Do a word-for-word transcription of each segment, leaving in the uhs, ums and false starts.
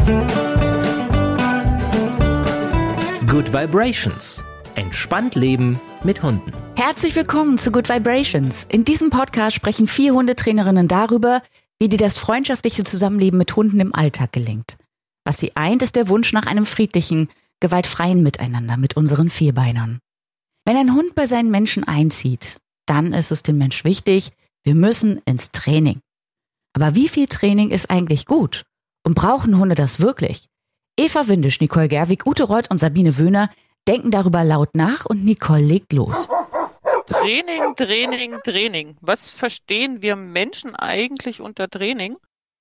Good Vibrations. Entspannt leben mit Hunden. Herzlich willkommen zu Good Vibrations. In diesem Podcast sprechen vier Hundetrainerinnen darüber, wie dir das freundschaftliche Zusammenleben mit Hunden im Alltag gelingt. Was sie eint, ist der Wunsch nach einem friedlichen, gewaltfreien Miteinander mit unseren Vierbeinern. Wenn ein Hund bei seinen Menschen einzieht, dann ist es dem Mensch wichtig, wir müssen ins Training. Aber wie viel Training ist eigentlich gut? Und brauchen Hunde das wirklich? Eva Windisch, Nicole Gerwig, Ute Reuth und Sabine Wöhner denken darüber laut nach und Nicole legt los. Training, Training, Training. Was verstehen wir Menschen eigentlich unter Training?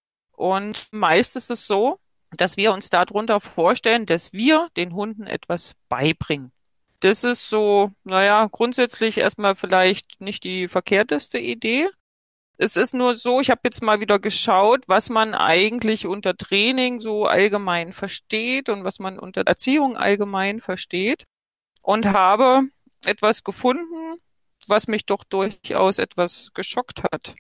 Und meist ist es so, dass wir uns darunter vorstellen, dass wir den Hunden etwas beibringen. Das ist so, naja, grundsätzlich erstmal vielleicht nicht die verkehrteste Idee. Es ist nur so, ich habe jetzt mal wieder geschaut, was man eigentlich unter Training so allgemein versteht und was man unter Erziehung allgemein versteht und habe etwas gefunden, was mich doch durchaus etwas geschockt hat.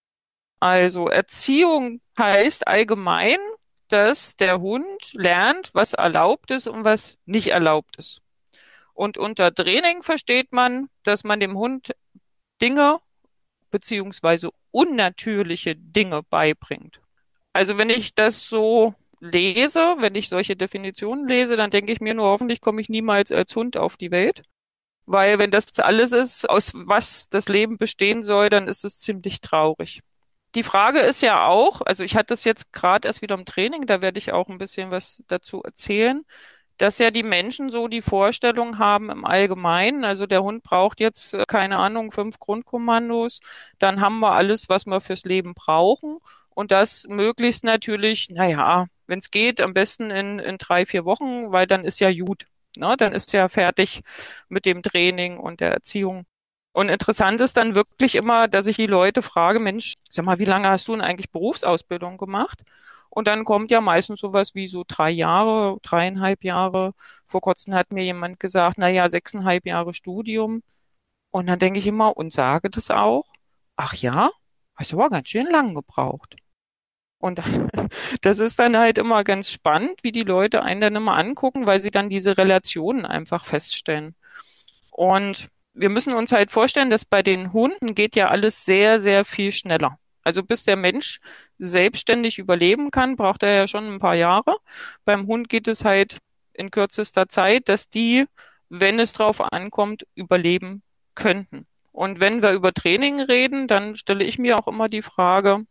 Also Erziehung heißt allgemein, dass der Hund lernt, was erlaubt ist und was nicht erlaubt ist. Und unter Training versteht man, dass man dem Hund Dinge beziehungsweise unnatürliche Dinge beibringt. Also wenn ich das so lese, wenn ich solche Definitionen lese, dann denke ich mir nur, hoffentlich komme ich niemals als Hund auf die Welt. Weil wenn das alles ist, aus was das Leben bestehen soll, dann ist es ziemlich traurig. Die Frage ist ja auch, also ich hatte das jetzt gerade erst wieder im Training, da werde ich auch ein bisschen was dazu erzählen, dass ja die Menschen so die Vorstellung haben im Allgemeinen, also der Hund braucht jetzt, keine Ahnung, fünf Grundkommandos, dann haben wir alles, was wir fürs Leben brauchen und das möglichst natürlich, naja, wenn es geht, am besten in, in drei, vier Wochen, weil dann ist ja gut, ne? Dann ist ja fertig mit dem Training und der Erziehung. Und interessant ist dann wirklich immer, dass ich die Leute frage, Mensch, sag mal, wie lange hast du denn eigentlich Berufsausbildung gemacht? Und dann kommt ja meistens sowas wie so drei Jahre, dreieinhalb Jahre. Vor kurzem hat mir jemand gesagt, na ja, sechseinhalb Jahre Studium. Und dann denke ich immer und sage das auch. Ach ja, hast du aber ganz schön lang gebraucht. Und das ist dann halt immer ganz spannend, wie die Leute einen dann immer angucken, weil sie dann diese Relationen einfach feststellen. Und wir müssen uns halt vorstellen, dass bei den Hunden geht ja alles sehr, sehr viel schneller. Also bis der Mensch selbstständig überleben kann, braucht er ja schon ein paar Jahre. Beim Hund geht es halt in kürzester Zeit, dass die, wenn es drauf ankommt, überleben könnten. Und wenn wir über Training reden, dann stelle ich mir auch immer die Frage,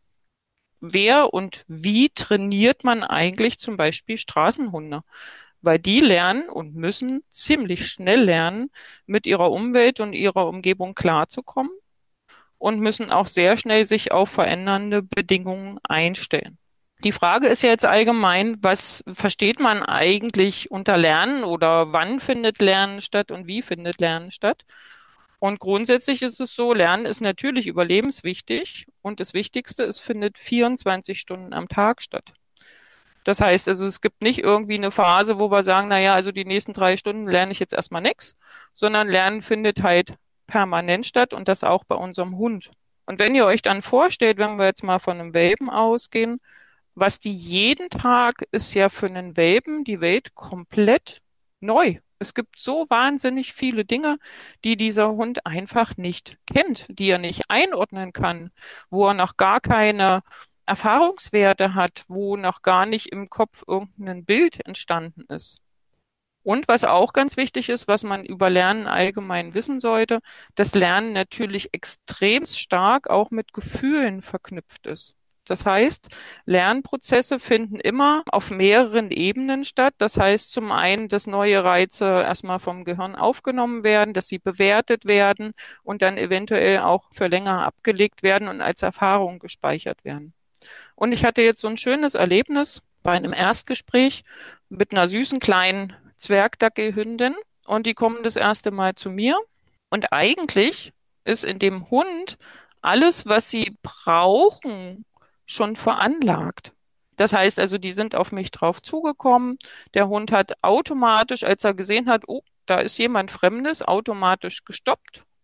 wer und wie trainiert man eigentlich zum Beispiel Straßenhunde? Weil die lernen und müssen ziemlich schnell lernen, mit ihrer Umwelt und ihrer Umgebung klarzukommen. Und müssen auch sehr schnell sich auf verändernde Bedingungen einstellen. Die Frage ist ja jetzt allgemein, was versteht man eigentlich unter Lernen oder wann findet Lernen statt und wie findet Lernen statt? Und grundsätzlich ist es so, Lernen ist natürlich überlebenswichtig und das Wichtigste, es findet vierundzwanzig Stunden am Tag statt. Das heißt also, es gibt nicht irgendwie eine Phase, wo wir sagen, na ja, also die nächsten drei Stunden lerne ich jetzt erstmal nichts, sondern Lernen findet halt permanent statt und das auch bei unserem Hund. Und wenn ihr euch dann vorstellt, wenn wir jetzt mal von einem Welpen ausgehen, was die jeden Tag ist ja für einen Welpen die Welt komplett neu. Es gibt so wahnsinnig viele Dinge, die dieser Hund einfach nicht kennt, die er nicht einordnen kann, wo er noch gar keine Erfahrungswerte hat, wo noch gar nicht im Kopf irgendein Bild entstanden ist. Und was auch ganz wichtig ist, was man über Lernen allgemein wissen sollte, dass Lernen natürlich extrem stark auch mit Gefühlen verknüpft ist. Das heißt, Lernprozesse finden immer auf mehreren Ebenen statt. Das heißt zum einen, dass neue Reize erstmal vom Gehirn aufgenommen werden, dass sie bewertet werden und dann eventuell auch für länger abgelegt werden und als Erfahrung gespeichert werden. Und ich hatte jetzt so ein schönes Erlebnis bei einem Erstgespräch mit einer süßen kleinen Zwergdackelhündin und die kommen das erste Mal zu mir. Und eigentlich ist in dem Hund alles, was sie brauchen, schon veranlagt. Das heißt also, die sind auf mich drauf zugekommen. Der Hund hat automatisch, als er gesehen hat, oh, da ist jemand Fremdes, automatisch gestoppt,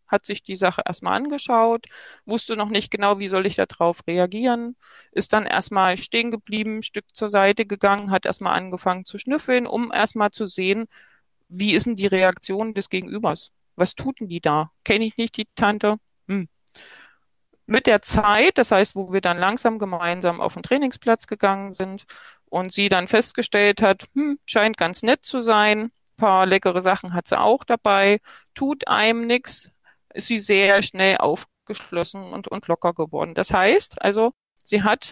hat sich die Sache erstmal angeschaut, wusste noch nicht genau, wie soll ich darauf reagieren, ist dann erstmal stehen geblieben, ein Stück zur Seite gegangen, hat erstmal angefangen zu schnüffeln, um erstmal zu sehen, wie ist denn die Reaktion des Gegenübers? Was tut denn die da? Kenne ich nicht die Tante? Hm. Mit der Zeit, das heißt, wo wir dann langsam gemeinsam auf den Trainingsplatz gegangen sind und sie dann festgestellt hat, hm, scheint ganz nett zu sein, ein paar leckere Sachen hat sie auch dabei, tut einem nichts, ist sie sehr schnell aufgeschlossen und, und locker geworden. Das heißt also, sie hat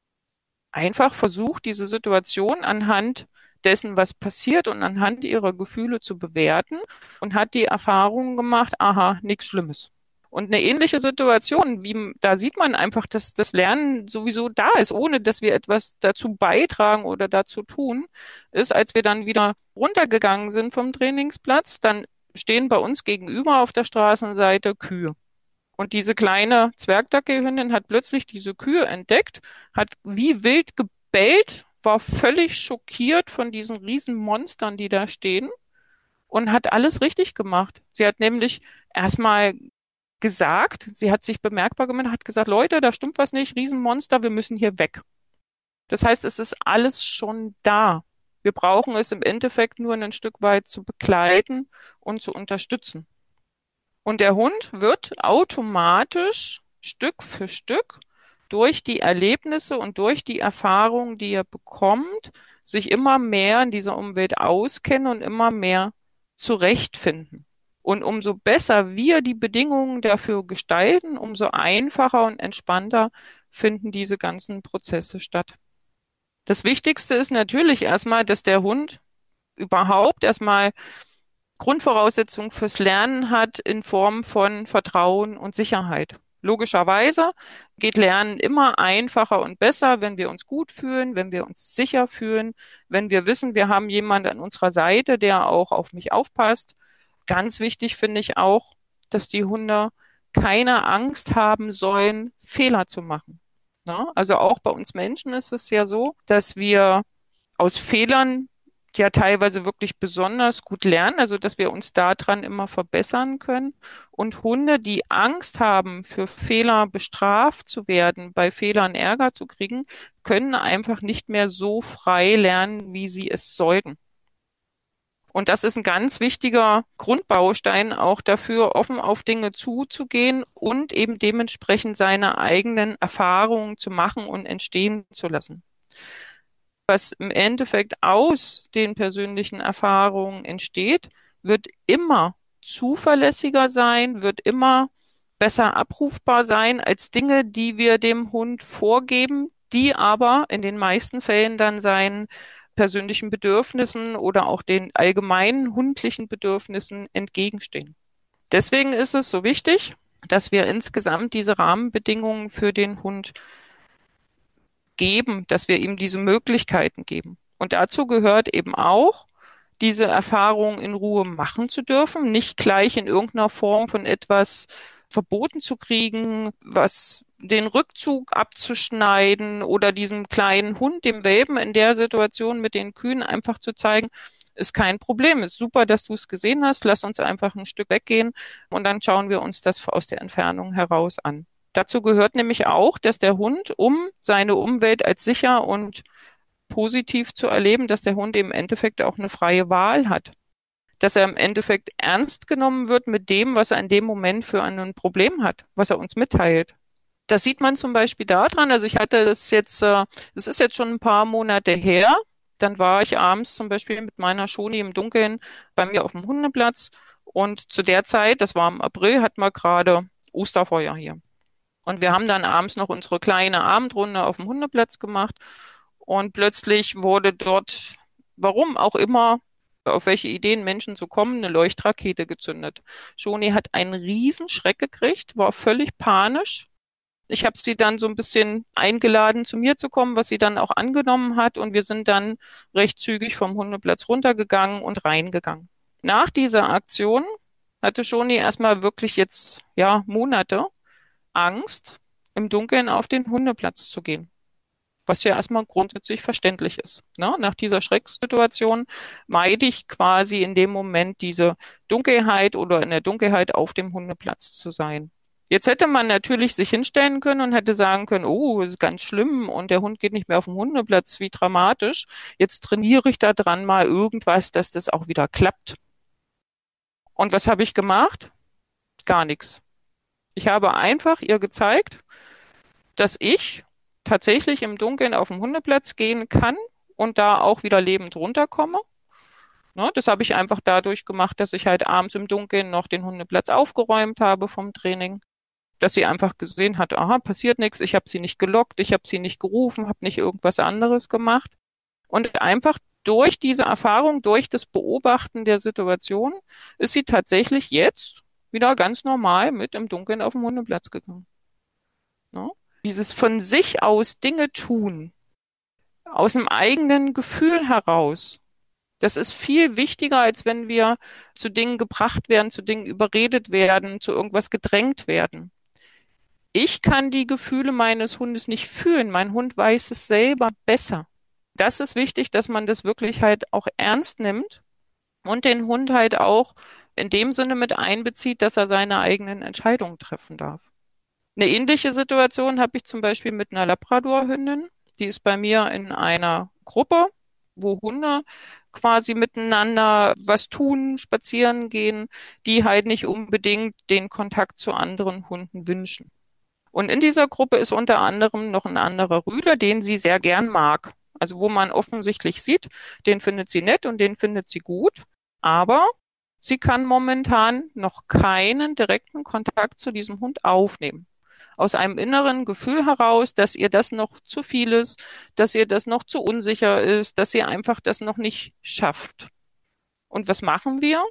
einfach versucht, diese Situation anhand dessen, was passiert und anhand ihrer Gefühle zu bewerten und hat die Erfahrung gemacht, aha, nichts Schlimmes. Und eine ähnliche Situation, wie da sieht man einfach, dass das Lernen sowieso da ist, ohne dass wir etwas dazu beitragen oder dazu tun, ist, als wir dann wieder runtergegangen sind vom Trainingsplatz, dann stehen bei uns gegenüber auf der Straßenseite Kühe. Und diese kleine Zwergdackelhündin hat plötzlich diese Kühe entdeckt, hat wie wild gebellt, war völlig schockiert von diesen riesen Monstern, die da stehen und hat alles richtig gemacht. Sie hat nämlich erstmal gesagt, sie hat sich bemerkbar gemacht, hat gesagt, Leute, da stimmt was nicht, Riesenmonster, wir müssen hier weg. Das heißt, es ist alles schon da. Wir brauchen es im Endeffekt nur ein Stück weit zu begleiten und zu unterstützen. Und der Hund wird automatisch Stück für Stück durch die Erlebnisse und durch die Erfahrungen, die er bekommt, sich immer mehr in dieser Umwelt auskennen und immer mehr zurechtfinden. Und umso besser wir die Bedingungen dafür gestalten, umso einfacher und entspannter finden diese ganzen Prozesse statt. Das Wichtigste ist natürlich erstmal, dass der Hund überhaupt erstmal Grundvoraussetzung fürs Lernen hat in Form von Vertrauen und Sicherheit. Logischerweise geht Lernen immer einfacher und besser, wenn wir uns gut fühlen, wenn wir uns sicher fühlen, wenn wir wissen, wir haben jemanden an unserer Seite, der auch auf mich aufpasst. Ganz wichtig finde ich auch, dass die Hunde keine Angst haben sollen, Fehler zu machen. Na, also auch bei uns Menschen ist es ja so, dass wir aus Fehlern ja teilweise wirklich besonders gut lernen, also dass wir uns daran immer verbessern können. Und Hunde, die Angst haben, für Fehler bestraft zu werden, bei Fehlern Ärger zu kriegen, können einfach nicht mehr so frei lernen, wie sie es sollten. Und das ist ein ganz wichtiger Grundbaustein auch dafür, offen auf Dinge zuzugehen und eben dementsprechend seine eigenen Erfahrungen zu machen und entstehen zu lassen. Was im Endeffekt aus den persönlichen Erfahrungen entsteht, wird immer zuverlässiger sein, wird immer besser abrufbar sein als Dinge, die wir dem Hund vorgeben, die aber in den meisten Fällen dann seinen persönlichen Bedürfnissen oder auch den allgemeinen hundlichen Bedürfnissen entgegenstehen. Deswegen ist es so wichtig, dass wir insgesamt diese Rahmenbedingungen für den Hund geben, dass wir ihm diese Möglichkeiten geben. Und dazu gehört eben auch, diese Erfahrung in Ruhe machen zu dürfen, nicht gleich in irgendeiner Form von etwas verboten zu kriegen, was den Rückzug abzuschneiden oder diesem kleinen Hund, dem Welpen in der Situation mit den Kühen einfach zu zeigen, ist kein Problem, ist super, dass du es gesehen hast, lass uns einfach ein Stück weggehen und dann schauen wir uns das aus der Entfernung heraus an. Dazu gehört nämlich auch, dass der Hund, um seine Umwelt als sicher und positiv zu erleben, dass der Hund im Endeffekt auch eine freie Wahl hat. Dass er im Endeffekt ernst genommen wird mit dem, was er in dem Moment für ein Problem hat, was er uns mitteilt. Das sieht man zum Beispiel daran, also ich hatte das jetzt, äh, das ist jetzt schon ein paar Monate her, dann war ich abends zum Beispiel mit meiner Schoni im Dunkeln bei mir auf dem Hundeplatz und zu der Zeit, das war im April, hatten wir gerade Osterfeuer hier. Und wir haben dann abends noch unsere kleine Abendrunde auf dem Hundeplatz gemacht und plötzlich wurde dort, warum auch immer, auf welche Ideen Menschen so kommen, eine Leuchtrakete gezündet. Shoni hat einen Riesenschreck gekriegt, war völlig panisch. Ich habe sie dann so ein bisschen eingeladen, zu mir zu kommen, was sie dann auch angenommen hat. Und wir sind dann recht zügig vom Hundeplatz runtergegangen und reingegangen. Nach dieser Aktion hatte Shoni erstmal wirklich jetzt, ja, Monate Angst, im Dunkeln auf den Hundeplatz zu gehen. was ja erstmal grundsätzlich verständlich ist. Ne? Nach dieser Schrecksituation meide ich quasi in dem Moment diese Dunkelheit oder in der Dunkelheit auf dem Hundeplatz zu sein. Jetzt hätte man natürlich sich hinstellen können und hätte sagen können, oh, das ist ganz schlimm und der Hund geht nicht mehr auf den Hundeplatz, wie dramatisch. Jetzt trainiere ich da dran mal irgendwas, dass das auch wieder klappt. Und was habe ich gemacht? Gar nichts. Ich habe einfach ihr gezeigt, dass ich tatsächlich im Dunkeln auf den Hundeplatz gehen kann und da auch wieder lebend runterkomme. Ne, das habe ich einfach dadurch gemacht, dass ich halt abends im Dunkeln noch den Hundeplatz aufgeräumt habe vom Training, dass sie einfach gesehen hat, aha, passiert nichts, ich habe sie nicht gelockt, ich habe sie nicht gerufen, habe nicht irgendwas anderes gemacht. Und einfach durch diese Erfahrung, durch das Beobachten der Situation, ist sie tatsächlich jetzt wieder ganz normal mit im Dunkeln auf den Hundeplatz gegangen. Ne? Dieses von sich aus Dinge tun, aus einem eigenen Gefühl heraus, das ist viel wichtiger, als wenn wir zu Dingen gebracht werden, zu Dingen überredet werden, zu irgendwas gedrängt werden. Ich kann die Gefühle meines Hundes nicht fühlen. Mein Hund weiß es selber besser. Das ist wichtig, dass man das wirklich halt auch ernst nimmt und den Hund halt auch in dem Sinne mit einbezieht, dass er seine eigenen Entscheidungen treffen darf. Eine ähnliche Situation habe ich zum Beispiel mit einer Labradorhündin. Die ist bei mir in einer Gruppe, wo Hunde quasi miteinander was tun, spazieren gehen, die halt nicht unbedingt den Kontakt zu anderen Hunden wünschen. Und in dieser Gruppe ist unter anderem noch ein anderer Rüde, den sie sehr gern mag. Also wo man offensichtlich sieht, den findet sie nett und den findet sie gut. Aber sie kann momentan noch keinen direkten Kontakt zu diesem Hund aufnehmen. Aus einem inneren Gefühl heraus, dass ihr das noch zu viel ist, dass ihr das noch zu unsicher ist, dass ihr einfach das noch nicht schafft. Und was machen wir?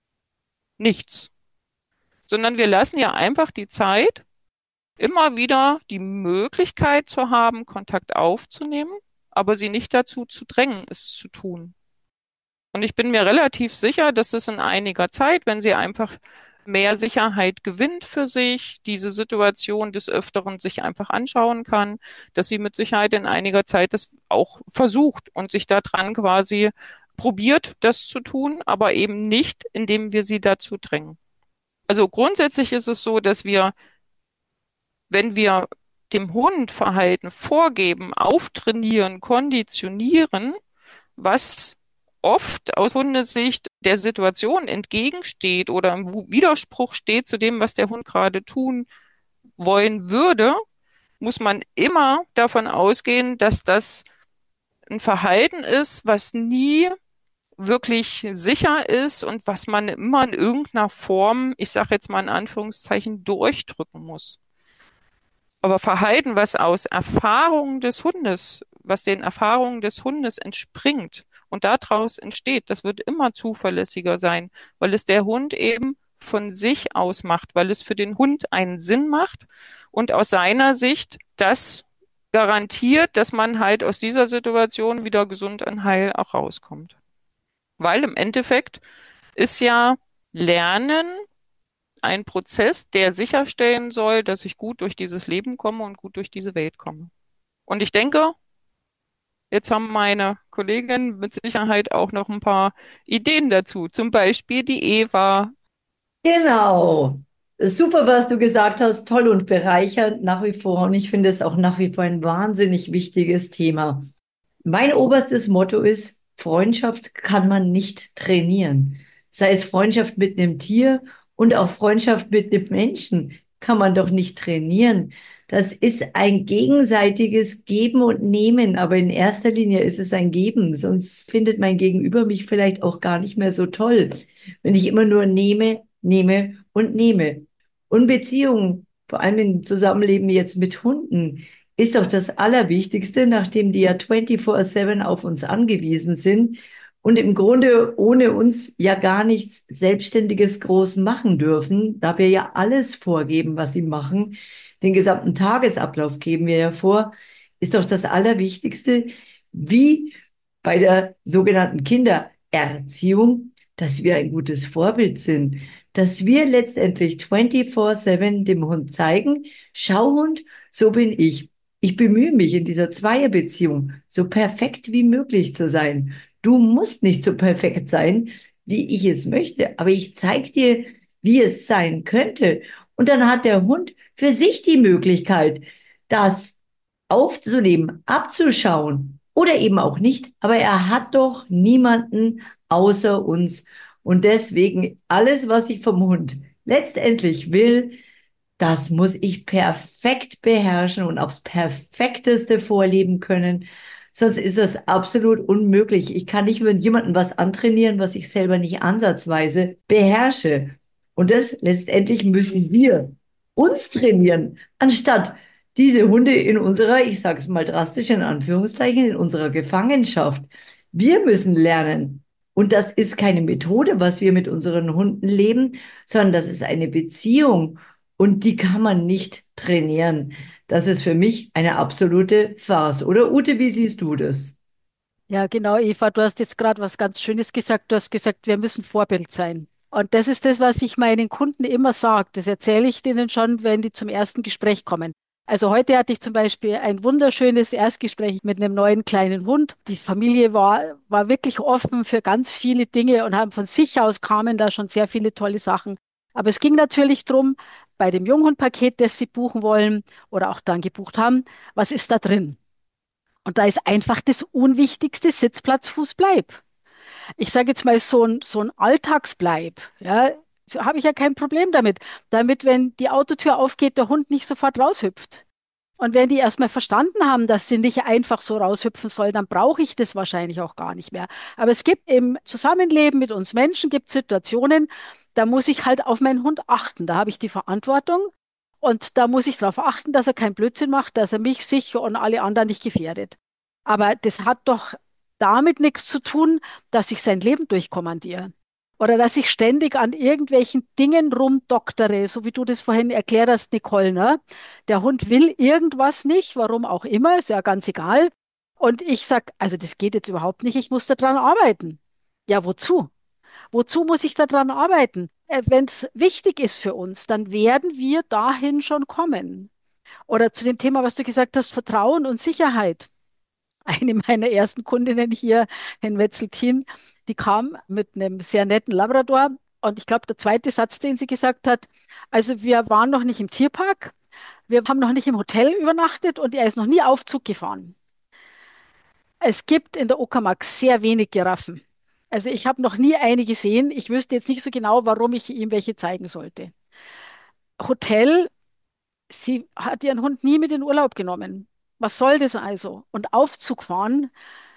Nichts. Sondern wir lassen ihr einfach die Zeit, immer wieder die Möglichkeit zu haben, Kontakt aufzunehmen, aber sie nicht dazu zu drängen, es zu tun. Und ich bin mir relativ sicher, dass es in einiger Zeit, wenn sie einfach mehr Sicherheit gewinnt für sich, diese Situation des Öfteren sich einfach anschauen kann, dass sie mit Sicherheit in einiger Zeit das auch versucht und sich daran quasi probiert, das zu tun, aber eben nicht, indem wir sie dazu drängen. Also grundsätzlich ist es so, dass wir, wenn wir dem Hund Verhalten vorgeben, auftrainieren, konditionieren, was oft aus Hundesicht der Situation entgegensteht oder im Widerspruch steht zu dem, was der Hund gerade tun wollen würde, muss man immer davon ausgehen, dass das ein Verhalten ist, was nie wirklich sicher ist und was man immer in irgendeiner Form, ich sage jetzt mal in Anführungszeichen, durchdrücken muss. Aber Verhalten, was aus Erfahrungen des Hundes, was den Erfahrungen des Hundes entspringt und daraus entsteht, das wird immer zuverlässiger sein, weil es der Hund eben von sich aus macht, weil es für den Hund einen Sinn macht und aus seiner Sicht das garantiert, dass man halt aus dieser Situation wieder gesund und heil auch rauskommt. Weil im Endeffekt ist ja Lernen ein Prozess, der sicherstellen soll, dass ich gut durch dieses Leben komme und gut durch diese Welt komme. Und ich denke, jetzt haben meine Kolleginnen mit Sicherheit auch noch ein paar Ideen dazu. Zum Beispiel die Eva. Genau. Super, was du gesagt hast. Toll und bereichernd nach wie vor. Und ich finde es auch nach wie vor ein wahnsinnig wichtiges Thema. Mein oberstes Motto ist, Freundschaft kann man nicht trainieren. Sei es Freundschaft mit einem Tier und auch Freundschaft mit einem Menschen kann man doch nicht trainieren. Das ist ein gegenseitiges Geben und Nehmen, aber in erster Linie ist es ein Geben, sonst findet mein Gegenüber mich vielleicht auch gar nicht mehr so toll, wenn ich immer nur nehme, nehme und nehme. Und Beziehungen, vor allem im Zusammenleben jetzt mit Hunden, ist doch das Allerwichtigste, nachdem die ja vierundzwanzig sieben auf uns angewiesen sind und im Grunde ohne uns ja gar nichts Selbstständiges groß machen dürfen, da wir ja alles vorgeben, was sie machen. Den gesamten Tagesablauf geben wir ja vor, ist doch das Allerwichtigste, wie bei der sogenannten Kindererziehung, dass wir ein gutes Vorbild sind, dass wir letztendlich vierundzwanzig sieben dem Hund zeigen, schau Hund, so bin ich. Ich bemühe mich in dieser Zweierbeziehung so perfekt wie möglich zu sein. Du musst nicht so perfekt sein, wie ich es möchte, aber ich zeige dir, wie es sein könnte. Und dann hat der Hund für sich die Möglichkeit, das aufzunehmen, abzuschauen oder eben auch nicht. Aber er hat doch niemanden außer uns. Und deswegen alles, was ich vom Hund letztendlich will, das muss ich perfekt beherrschen und aufs Perfekteste vorleben können. Sonst ist das absolut unmöglich. Ich kann nicht mit jemandem was antrainieren, was ich selber nicht ansatzweise beherrsche. Und das letztendlich müssen wir uns trainieren, anstatt diese Hunde in unserer, ich sage es mal drastisch in Anführungszeichen, in unserer Gefangenschaft. Wir müssen lernen. Und das ist keine Methode, was wir mit unseren Hunden leben, sondern das ist eine Beziehung. Und die kann man nicht trainieren. Das ist für mich eine absolute Farce. Oder Ute, wie siehst du das? Ja, genau, Eva, du hast jetzt gerade was ganz Schönes gesagt. Du hast gesagt, wir müssen Vorbild sein. Und das ist das, was ich meinen Kunden immer sage. Das erzähle ich denen schon, wenn die zum ersten Gespräch kommen. Also heute hatte ich zum Beispiel ein wunderschönes Erstgespräch mit einem neuen kleinen Hund. Die Familie war, war wirklich offen für ganz viele Dinge und haben von sich aus kamen da schon sehr viele tolle Sachen. Aber es ging natürlich darum, bei dem Junghundpaket, das sie buchen wollen oder auch dann gebucht haben, was ist da drin? Und da ist einfach das Unwichtigste Sitzplatz, Fuß, Bleib. Ich sage jetzt mal so ein, so ein Alltagsbleib, ja, habe ich ja kein Problem damit. Damit, wenn die Autotür aufgeht, der Hund nicht sofort raushüpft. Und wenn die erstmal verstanden haben, dass sie nicht einfach so raushüpfen soll, dann brauche ich das wahrscheinlich auch gar nicht mehr. Aber es gibt im Zusammenleben mit uns Menschen, gibt Situationen, da muss ich halt auf meinen Hund achten. Da habe ich die Verantwortung und da muss ich darauf achten, dass er keinen Blödsinn macht, dass er mich, sich und alle anderen nicht gefährdet. Aber das hat doch damit nichts zu tun, dass ich sein Leben durchkommandiere. Oder dass ich ständig an irgendwelchen Dingen rumdoktere, so wie du das vorhin erklärt hast, Nicole, ne? Der Hund will irgendwas nicht, warum auch immer, ist ja ganz egal. Und ich sag, also das geht jetzt überhaupt nicht, ich muss daran arbeiten. Ja, wozu? Wozu muss ich daran arbeiten? Äh, Wenn es wichtig ist für uns, dann werden wir dahin schon kommen. Oder zu dem Thema, was du gesagt hast, Vertrauen und Sicherheit. Eine meiner ersten Kundinnen hier in Wetzeltin, die kam mit einem sehr netten Labrador. Und ich glaube, der zweite Satz, den sie gesagt hat, also wir waren noch nicht im Tierpark, wir haben noch nicht im Hotel übernachtet und er ist noch nie Aufzug gefahren. Es gibt in der Uckermark sehr wenig Giraffen. Also ich habe noch nie eine gesehen. Ich wüsste jetzt nicht so genau, warum ich ihm welche zeigen sollte. Hotel, sie hat ihren Hund nie mit in Urlaub genommen. Was soll das also? Und Aufzug fahren,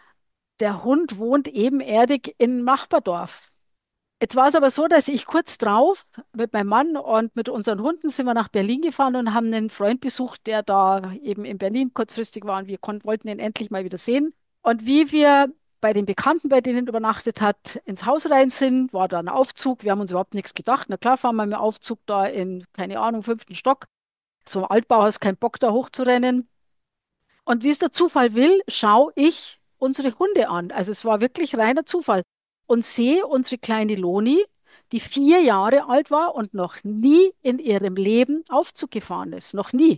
der Hund wohnt ebenerdig in Nachbardorf. Jetzt war es aber so, dass ich kurz drauf mit meinem Mann und mit unseren Hunden sind wir nach Berlin gefahren und haben einen Freund besucht, der da eben in Berlin kurzfristig war und wir konnten, wollten ihn endlich mal wieder sehen. Und wie wir bei den Bekannten, bei denen übernachtet hat, ins Haus rein sind, war da ein Aufzug. Wir haben uns überhaupt nichts gedacht. Na klar, fahren wir mit dem Aufzug da in, keine Ahnung, fünften Stock. So ein Altbau hast keinen Bock, da hochzurennen. Und wie es der Zufall will, schaue ich unsere Hunde an. Also es war wirklich reiner Zufall. Und sehe unsere kleine Loni, die vier Jahre alt war und noch nie in ihrem Leben Aufzug gefahren ist. Noch nie.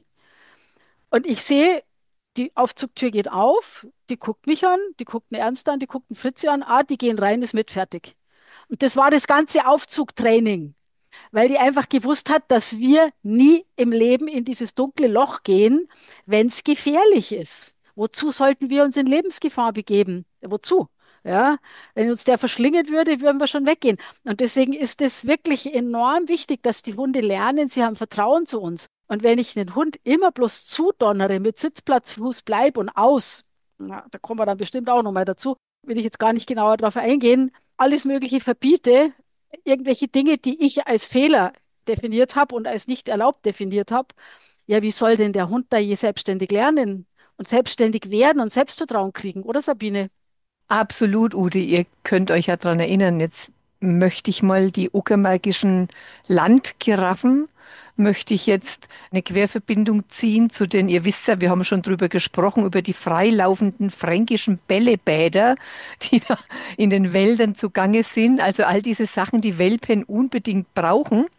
Und ich sehe, die Aufzugtür geht auf, die guckt mich an, die guckt einen Ernst an, die guckt einen Fritzi an. Ah, die gehen rein, ist mit, fertig. Und das war das ganze Aufzugtraining, weil die einfach gewusst hat, dass wir nie im Leben in dieses dunkle Loch gehen, wenn es gefährlich ist. Wozu sollten wir uns in Lebensgefahr begeben? Wozu? Ja, wenn uns der verschlingen würde, würden wir schon weggehen. Und deswegen ist es wirklich enorm wichtig, dass die Hunde lernen, sie haben Vertrauen zu uns. Und wenn ich den Hund immer bloß zudonnere mit Sitzplatz, Fuß, Bleib und aus, na, da kommen wir dann bestimmt auch nochmal dazu, will ich jetzt gar nicht genauer darauf eingehen, alles Mögliche verbiete, irgendwelche Dinge, die ich als Fehler definiert habe und als nicht erlaubt definiert habe, ja, wie soll denn der Hund da je selbstständig lernen und selbstständig werden und Selbstvertrauen kriegen, oder Sabine? Absolut, Ute. Ihr könnt euch ja dran erinnern. Jetzt möchte ich mal die uckermärkischen Landgiraffen, möchte ich jetzt eine Querverbindung ziehen zu den, ihr wisst ja, wir haben schon drüber gesprochen, über die freilaufenden fränkischen Bällebäder, die da in den Wäldern zugange sind. Also all diese Sachen, die Welpen unbedingt brauchen.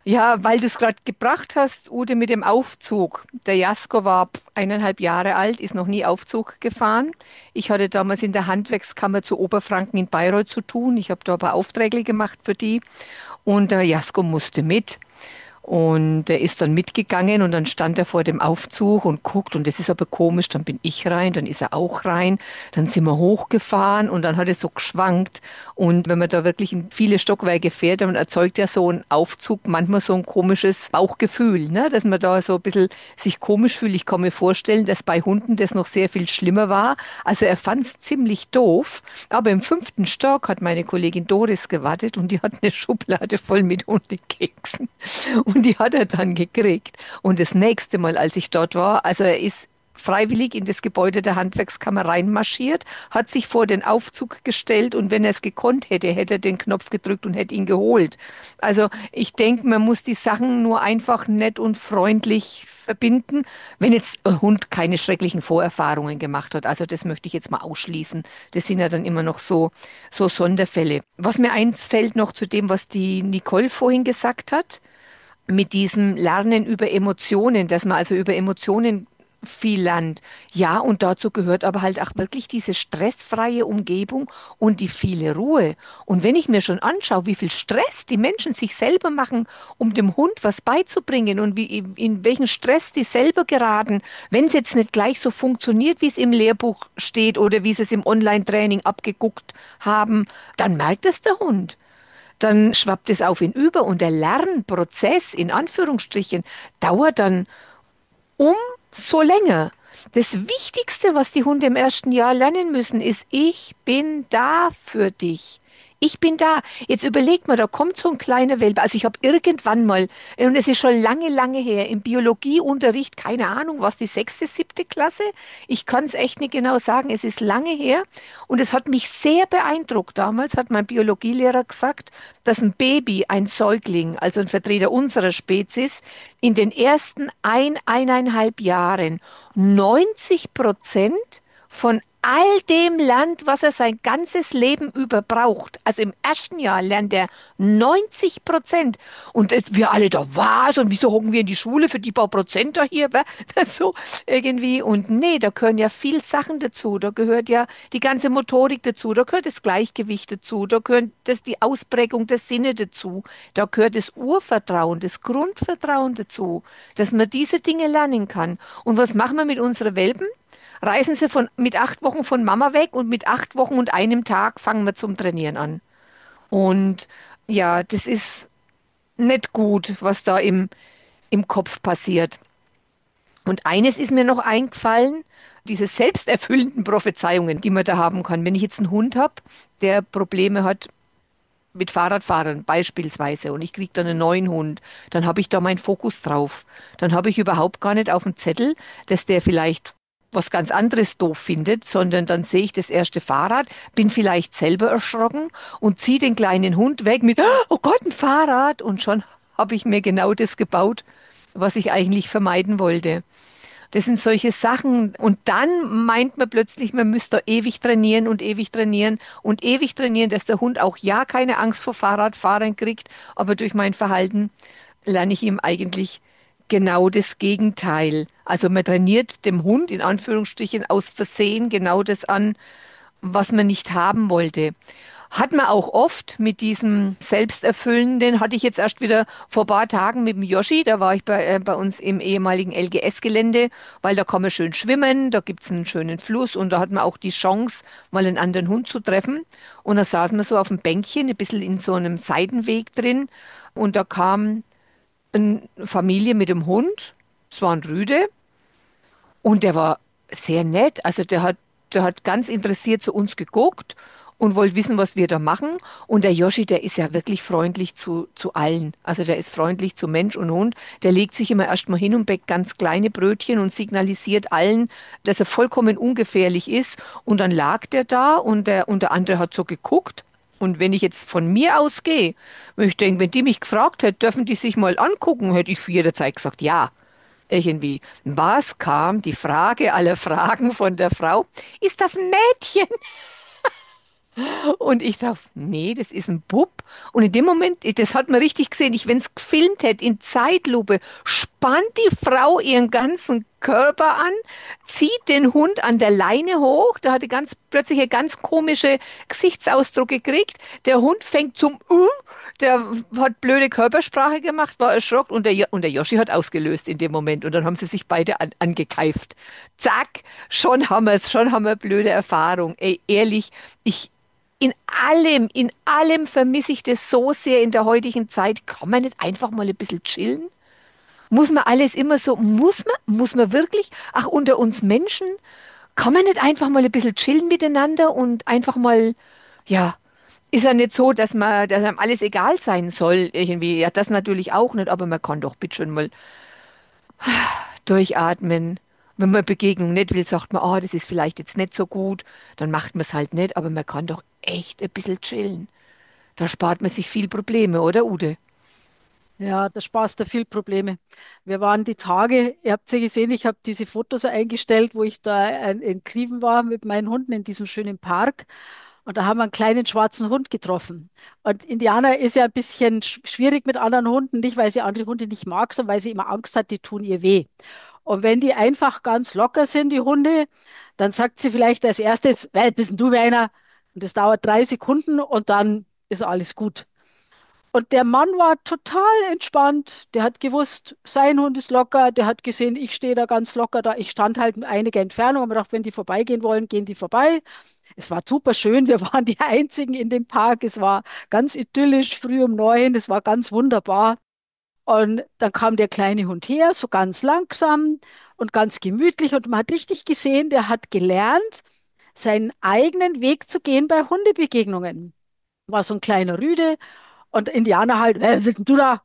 Ja, weil du es gerade gebracht hast, Ute, mit dem Aufzug. Der Jasko war pf, eineinhalb Jahre alt, ist noch nie Aufzug gefahren. Ich hatte damals in der Handwerkskammer zu Oberfranken in Bayreuth zu tun. Ich habe da ein paar Aufträge gemacht für die und der Jasko musste mit. Und er ist dann mitgegangen und dann stand er vor dem Aufzug und guckt und das ist aber komisch, dann bin ich rein, dann ist er auch rein, dann sind wir hochgefahren und dann hat es so geschwankt und wenn man da wirklich in viele Stockwerke fährt, dann erzeugt ja so ein Aufzug manchmal so ein komisches Bauchgefühl, ne? Dass man da so ein bisschen sich komisch fühlt. Ich kann mir vorstellen, dass bei Hunden das noch sehr viel schlimmer war. Also er fand es ziemlich doof, aber im fünften Stock hat meine Kollegin Doris gewartet und die hat eine Schublade voll mit Hundekeksen. Und die hat er dann gekriegt. Und das nächste Mal, als ich dort war, also er ist freiwillig in das Gebäude der Handwerkskammer reinmarschiert, hat sich vor den Aufzug gestellt und wenn er es gekonnt hätte, hätte er den Knopf gedrückt und hätte ihn geholt. Also ich denke, man muss die Sachen nur einfach nett und freundlich verbinden, wenn jetzt ein Hund keine schrecklichen Vorerfahrungen gemacht hat. Also das möchte ich jetzt mal ausschließen. Das sind ja dann immer noch so, so Sonderfälle. Was mir einfällt noch zu dem, was die Nicole vorhin gesagt hat, mit diesem Lernen über Emotionen, dass man also über Emotionen viel lernt. Ja, und dazu gehört aber halt auch wirklich diese stressfreie Umgebung und die viele Ruhe. Und wenn ich mir schon anschaue, wie viel Stress die Menschen sich selber machen, um dem Hund was beizubringen und wie, in welchen Stress die selber geraten, wenn es jetzt nicht gleich so funktioniert, wie es im Lehrbuch steht oder wie sie es im Online-Training abgeguckt haben, dann merkt es der Hund. Dann schwappt es auf ihn über und der Lernprozess in Anführungsstrichen dauert dann umso länger. Das Wichtigste, was die Hunde im ersten Jahr lernen müssen, ist, ich bin da für dich. Ich bin da. Jetzt überlegt mal, da kommt so ein kleiner Welpe. Also ich habe irgendwann mal, und es ist schon lange, lange her, im Biologieunterricht, keine Ahnung, was die sechste, siebte Klasse. Ich kann es echt nicht genau sagen. Es ist lange her und es hat mich sehr beeindruckt. Damals hat mein Biologielehrer gesagt, dass ein Baby, ein Säugling, also ein Vertreter unserer Spezies, in den ersten ein, eineinhalb Jahren neunzig Prozent von all dem lernt, was er sein ganzes Leben über braucht. Also im ersten Jahr lernt er neunzig Prozent. Und äh, wir alle da, was? Und wieso hocken wir in die Schule für die paar Prozent da hier? wa? Das so irgendwie. Und nee, da gehören ja viel Sachen dazu. Da gehört ja die ganze Motorik dazu. Da gehört das Gleichgewicht dazu. Da gehört das die Ausprägung der Sinne dazu. Da gehört das Urvertrauen, das Grundvertrauen dazu, dass man diese Dinge lernen kann. Und was machen wir mit unseren Welpen? Reisen sie von, mit acht Wochen von Mama weg und mit acht Wochen und einem Tag fangen wir zum Trainieren an. Und ja, das ist nicht gut, was da im, im Kopf passiert. Und eines ist mir noch eingefallen, diese selbsterfüllenden Prophezeiungen, die man da haben kann. Wenn ich jetzt einen Hund habe, der Probleme hat mit Fahrradfahrern beispielsweise und ich kriege dann einen neuen Hund, dann habe ich da meinen Fokus drauf. Dann habe ich überhaupt gar nicht auf dem Zettel, dass der vielleicht was ganz anderes doof findet, sondern dann sehe ich das erste Fahrrad, bin vielleicht selber erschrocken und ziehe den kleinen Hund weg mit, oh Gott, ein Fahrrad! Und schon habe ich mir genau das gebaut, was ich eigentlich vermeiden wollte. Das sind solche Sachen. Und dann meint man plötzlich, man müsste ewig trainieren und ewig trainieren und ewig trainieren, dass der Hund auch ja keine Angst vor Fahrradfahrern kriegt, aber durch mein Verhalten lerne ich ihm eigentlich genau das Gegenteil. Also man trainiert dem Hund in Anführungsstrichen aus Versehen genau das an, was man nicht haben wollte. Hat man auch oft mit diesem Selbsterfüllenden, hatte ich jetzt erst wieder vor ein paar Tagen mit dem Yoshi, da war ich bei, äh, bei uns im ehemaligen L G S-Gelände, weil da kann man schön schwimmen, da gibt's einen schönen Fluss und da hat man auch die Chance, mal einen anderen Hund zu treffen. Und da saßen wir so auf dem Bänkchen, ein bisschen in so einem Seitenweg drin und da kam eine Familie mit dem Hund, es war ein Rüde und der war sehr nett, also der hat, der hat ganz interessiert zu uns geguckt und wollte wissen, was wir da machen. Und der Yoshi, der ist ja wirklich freundlich zu, zu allen. Also der ist freundlich zu Mensch und Hund. Der legt sich immer erstmal hin und bäckt ganz kleine Brötchen und signalisiert allen, dass er vollkommen ungefährlich ist. Und dann lag der da und der, und der andere hat so geguckt. Und wenn ich jetzt von mir ausgehe, wenn ich denke, wenn die mich gefragt hätte, dürfen die sich mal angucken, hätte ich für jederzeit gesagt, ja. Irgendwie. Was kam? Die Frage aller Fragen von der Frau. Ist das ein Mädchen? Und ich sage, nee, das ist ein Bub. Und in dem Moment, das hat man richtig gesehen, ich, wenn es gefilmt hätte, in Zeitlupe, spannt die Frau ihren ganzen Körper an, zieht den Hund an der Leine hoch, da hatte ganz plötzlich eine ganz komische Gesichtsausdruck gekriegt. Der Hund fängt zum uh, der hat blöde Körpersprache gemacht, war erschrocken und der, Jo- und der Joschi hat ausgelöst in dem Moment und dann haben sie sich beide an, angekeift. Zack, schon haben wir es, schon haben wir blöde Erfahrung. Ey, ehrlich, ich, in allem, in allem vermisse ich das so sehr in der heutigen Zeit. Kann man nicht einfach mal ein bisschen chillen? Muss man alles immer so, muss man, muss man wirklich, ach, unter uns Menschen, kann man nicht einfach mal ein bisschen chillen miteinander und einfach mal, ja, ist ja nicht so, dass man, dass einem alles egal sein soll, irgendwie. Ja, das natürlich auch nicht, aber man kann doch bitte schon mal durchatmen. Wenn man eine Begegnung nicht will, sagt man, ah, das ist vielleicht jetzt nicht so gut, dann macht man es halt nicht, aber man kann doch echt ein bisschen chillen. Da spart man sich viel Probleme, oder Ute? Ja, da sparst du viel Probleme. Wir waren die Tage, ihr habt ja gesehen, ich habe diese Fotos eingestellt, wo ich da in, in Kriven war mit meinen Hunden in diesem schönen Park. Und da haben wir einen kleinen schwarzen Hund getroffen. Und Indianer ist ja ein bisschen sch- schwierig mit anderen Hunden, nicht weil sie andere Hunde nicht mag, sondern weil sie immer Angst hat, die tun ihr weh. Und wenn die einfach ganz locker sind, die Hunde, dann sagt sie vielleicht als erstes, wer bist denn du für einer? Und das dauert drei Sekunden und dann ist alles gut. Und der Mann war total entspannt. Der hat gewusst, sein Hund ist locker. Der hat gesehen, ich stehe da ganz locker da. Ich stand halt in einiger Entfernung und mir gedacht, wenn die vorbeigehen wollen, gehen die vorbei. Es war super schön. Wir waren die Einzigen in dem Park. Es war ganz idyllisch, früh um neun. Es war ganz wunderbar. Und dann kam der kleine Hund her, so ganz langsam und ganz gemütlich. Und man hat richtig gesehen, der hat gelernt, seinen eigenen Weg zu gehen bei Hundebegegnungen. War so ein kleiner Rüde. Und Indianer halt, wer bist denn du da?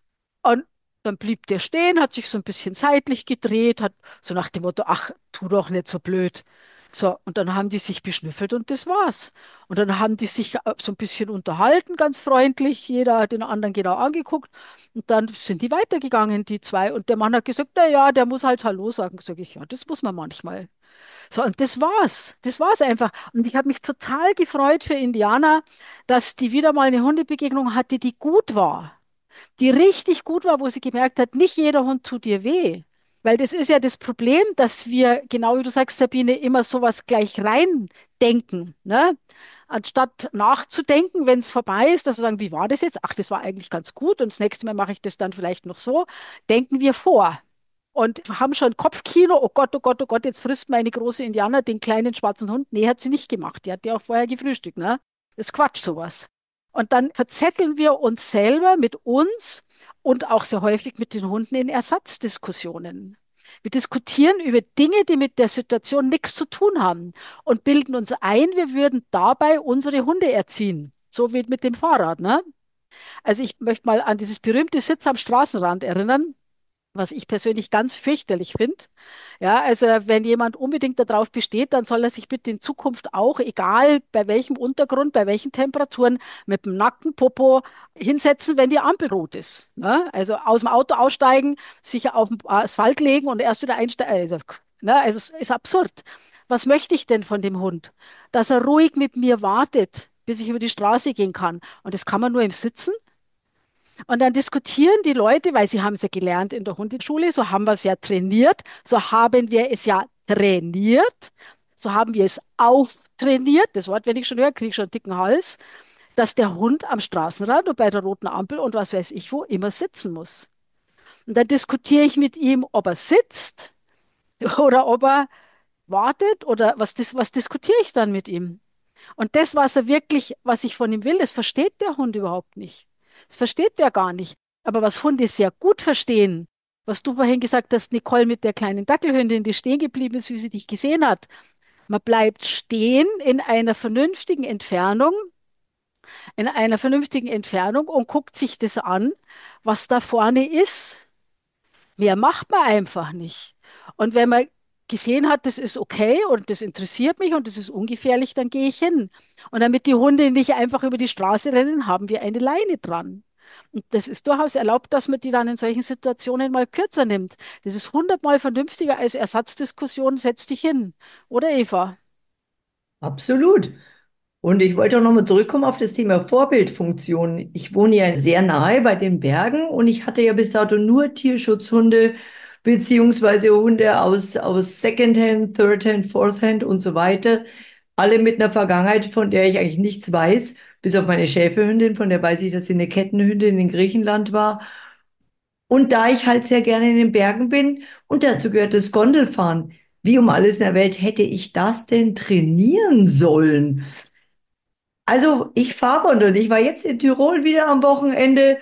Und dann blieb der stehen, hat sich so ein bisschen seitlich gedreht, hat so nach dem Motto, ach, tu doch nicht so blöd. So, und dann haben die sich beschnüffelt und das war's. Und dann haben die sich äh, so ein bisschen unterhalten, ganz freundlich. Jeder hat den anderen genau angeguckt. Und dann sind die weitergegangen, die zwei. Und der Mann hat gesagt, na ja, der muss halt Hallo sagen. Sag ich, ja, das muss man manchmal. So, und das war's. Das war's einfach. Und ich habe mich total gefreut für Indianer, dass die wieder mal eine Hundebegegnung hatte, die gut war, die richtig gut war, wo sie gemerkt hat, nicht jeder Hund tut ihr weh. Weil das ist ja das Problem, dass wir, genau wie du sagst, Sabine, immer sowas gleich rein denken, ne? Anstatt nachzudenken, wenn es vorbei ist, dass wir sagen, wie war das jetzt? Ach, das war eigentlich ganz gut und das nächste Mal mache ich das dann vielleicht noch so, denken wir vor. Und haben schon Kopfkino, oh Gott, oh Gott, oh Gott, jetzt frisst meine große Indianer den kleinen schwarzen Hund. Nee, hat sie nicht gemacht. Die hat ja auch vorher gefrühstückt, ne? Das ist Quatsch, sowas. Und dann verzetteln wir uns selber mit uns und auch sehr häufig mit den Hunden in Ersatzdiskussionen. Wir diskutieren über Dinge, die mit der Situation nichts zu tun haben und bilden uns ein, wir würden dabei unsere Hunde erziehen. So wie mit dem Fahrrad, ne? Also ich möchte mal an dieses berühmte Sitz am Straßenrand erinnern, was ich persönlich ganz fürchterlich finde. Ja, also wenn jemand unbedingt darauf besteht, dann soll er sich bitte in Zukunft auch, egal bei welchem Untergrund, bei welchen Temperaturen, mit dem nackten Popo hinsetzen, wenn die Ampel rot ist. Ne? Also aus dem Auto aussteigen, sich auf den Asphalt legen und erst wieder einsteigen. Also, ne? Also es ist absurd. Was möchte ich denn von dem Hund? Dass er ruhig mit mir wartet, bis ich über die Straße gehen kann. Und das kann man nur im Sitzen. Und dann diskutieren die Leute, weil sie haben es ja gelernt in der Hundeschule, so haben wir es ja trainiert, so haben wir es ja trainiert, so haben wir es auftrainiert, das Wort, wenn ich schon höre, kriege ich schon einen dicken Hals, dass der Hund am Straßenrand und bei der roten Ampel und was weiß ich wo immer sitzen muss. Und dann diskutiere ich mit ihm, ob er sitzt oder ob er wartet oder was, dis was diskutiere ich dann mit ihm? Und das, was er wirklich, was ich von ihm will, das versteht der Hund überhaupt nicht. Das versteht der gar nicht. Aber was Hunde sehr gut verstehen, was du vorhin gesagt hast, Nicole, mit der kleinen Dackelhündin, die stehen geblieben ist, wie sie dich gesehen hat. Man bleibt stehen in einer vernünftigen Entfernung, in einer vernünftigen Entfernung und guckt sich das an, was da vorne ist. Mehr macht man einfach nicht. Und wenn man gesehen hat, das ist okay und das interessiert mich und das ist ungefährlich, dann gehe ich hin. Und damit die Hunde nicht einfach über die Straße rennen, haben wir eine Leine dran. Und das ist durchaus erlaubt, dass man die dann in solchen Situationen mal kürzer nimmt. Das ist hundertmal vernünftiger als Ersatzdiskussion, setz dich hin. Oder Eva? Absolut. Und ich wollte auch nochmal zurückkommen auf das Thema Vorbildfunktion. Ich wohne ja sehr nahe bei den Bergen und ich hatte ja bis dato nur Tierschutzhunde beziehungsweise Hunde aus, aus Secondhand, Thirdhand, Fourthhand und so weiter. Alle mit einer Vergangenheit, von der ich eigentlich nichts weiß, bis auf meine Schäferhündin, von der weiß ich, dass sie eine Kettenhündin in Griechenland war. Und da ich halt sehr gerne in den Bergen bin und dazu gehört das Gondelfahren, wie um alles in der Welt hätte ich das denn trainieren sollen? Also ich fahre Gondel. Ich war jetzt in Tirol wieder am Wochenende